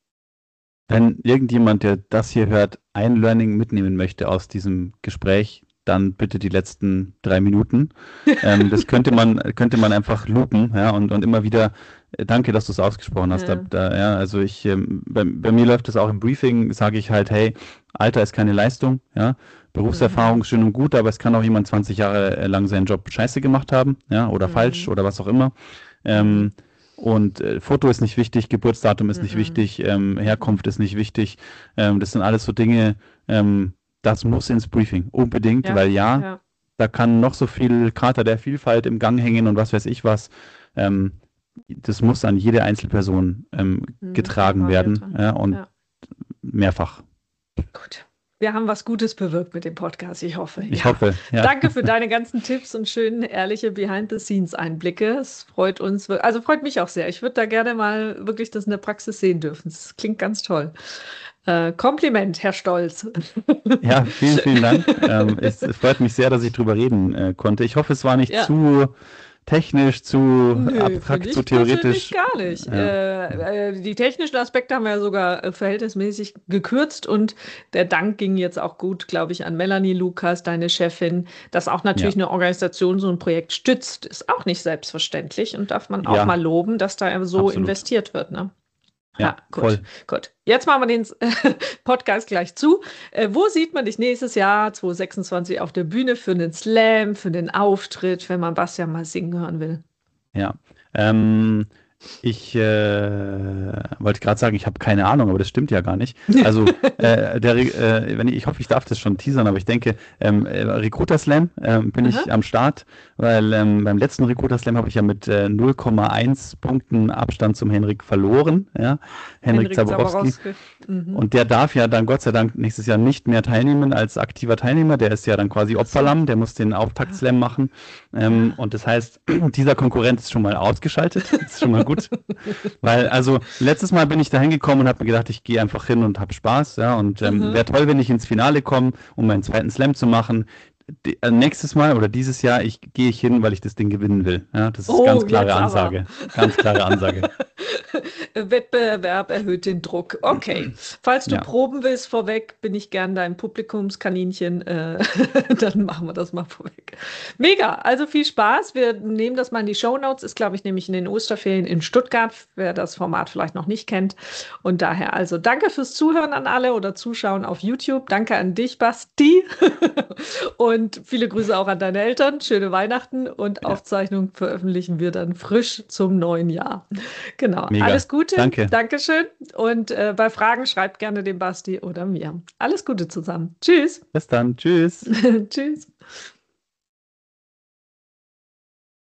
Wenn irgendjemand, der das hier hört, ein Learning mitnehmen möchte aus diesem Gespräch, dann bitte die letzten drei Minuten. Ähm, das könnte man, könnte man einfach loopen, ja, und, und immer wieder, äh, danke, dass du es ausgesprochen hast. Da, Ja. da, ja, also ich, ähm, bei, bei mir läuft das auch im Briefing, sage ich halt, hey, Alter ist keine Leistung, ja. Berufserfahrung Mhm. schön und gut, aber es kann auch jemand zwanzig Jahre lang seinen Job scheiße gemacht haben, ja, oder falsch Mhm. oder was auch immer. Mhm. Ähm, und äh, Foto ist nicht wichtig, Geburtsdatum ist nicht Mhm. wichtig, ähm, Mhm. Herkunft ist nicht wichtig. Ähm, das sind alles so Dinge, ähm, das muss ins Briefing, unbedingt, Ja, weil ja, ja. da kann noch so viel Charta der Vielfalt im Gang hängen und was weiß ich was. Ähm, das muss an jede Einzelperson ähm, Mhm. getragen Erfahren wird werden, dann. ja, und Ja. mehrfach. Gut. Wir haben was Gutes bewirkt mit dem Podcast, ich hoffe. Ich Ja. hoffe, ja. Danke für deine ganzen Tipps und schönen, ehrliche Behind-the-Scenes-Einblicke. Es freut uns, wir- also freut mich auch sehr. Ich würde da gerne mal wirklich das in der Praxis sehen dürfen. Es klingt ganz toll. Äh, Kompliment, Herr Stolz. Ja, vielen, vielen Dank. Ähm, es, es freut mich sehr, dass ich drüber reden äh, konnte. Ich hoffe, es war nicht Ja. zu technisch, zu Nö, finde abstrakt, zu ich persönlich theoretisch. gar nicht. Ja, Äh, äh, die technischen Aspekte haben wir ja sogar äh, verhältnismäßig gekürzt und der Dank ging jetzt auch gut, glaube ich, an Melanie Lukas, deine Chefin, dass auch ja, natürlich eine Organisation so ein Projekt stützt, ist auch nicht selbstverständlich und darf man auch ja, mal loben, dass da so absolut. investiert wird, ne? Ja, Ja, gut, voll. gut. Jetzt machen wir den Podcast gleich zu. Äh, wo sieht man dich nächstes Jahr zwanzig sechsundzwanzig auf der Bühne für einen Slam, für den Auftritt, wenn man Bastian mal singen hören will? Ja. Ähm, Ich äh, wollte gerade sagen, ich habe keine Ahnung, aber das stimmt ja gar nicht. Also, äh, der, Re- äh, wenn ich, ich hoffe, ich darf das schon teasern, aber ich denke, ähm, äh, Recruiter Slam ähm, bin Aha. ich am Start, weil ähm, beim letzten Recruiter Slam habe ich ja mit äh, null Komma eins Punkten Abstand zum Henrik verloren, ja, Henrik Henrik Zaborowski. Zaborowski. Mhm. Und der darf ja dann Gott sei Dank nächstes Jahr nicht mehr teilnehmen als aktiver Teilnehmer. Der ist ja dann quasi Ach so. Opferlamm, der muss den Ah, Auftaktslam machen. Ähm, ah. und das heißt, dieser Konkurrent ist schon mal ausgeschaltet. Das ist schon mal gut. Weil, also, letztes Mal bin ich da hingekommen und habe mir gedacht, ich gehe einfach hin und habe Spaß, ja. Und ähm, Aha. wäre toll, wenn ich ins Finale komme, um meinen zweiten Slam zu machen. Die, äh, nächstes Mal oder dieses Jahr, ich gehe ich hin, weil ich das Ding gewinnen will. Ja, das ist Oh, ganz klare jetzt aber. Ansage. Ganz klare Ansage. Wettbewerb erhöht den Druck. Okay. Falls du Ja, proben willst vorweg, bin ich gern dein Publikumskaninchen. Äh, dann machen wir das mal vorweg. Mega. Also viel Spaß. Wir nehmen das mal in die Shownotes. Ist, glaube ich, nämlich in den Osterferien in Stuttgart, wer das Format vielleicht noch nicht kennt. Und daher also danke fürs Zuhören an alle oder Zuschauen auf YouTube. Danke an dich, Basti. Und viele Grüße auch an deine Eltern. Schöne Weihnachten und ja, Aufzeichnung veröffentlichen wir dann frisch zum neuen Jahr. Genau. mega. Alles Gute, Danke. Dankeschön. Und äh, bei Fragen schreibt gerne dem Basti oder mir. Alles Gute zusammen. Tschüss. Bis dann. Tschüss. Tschüss.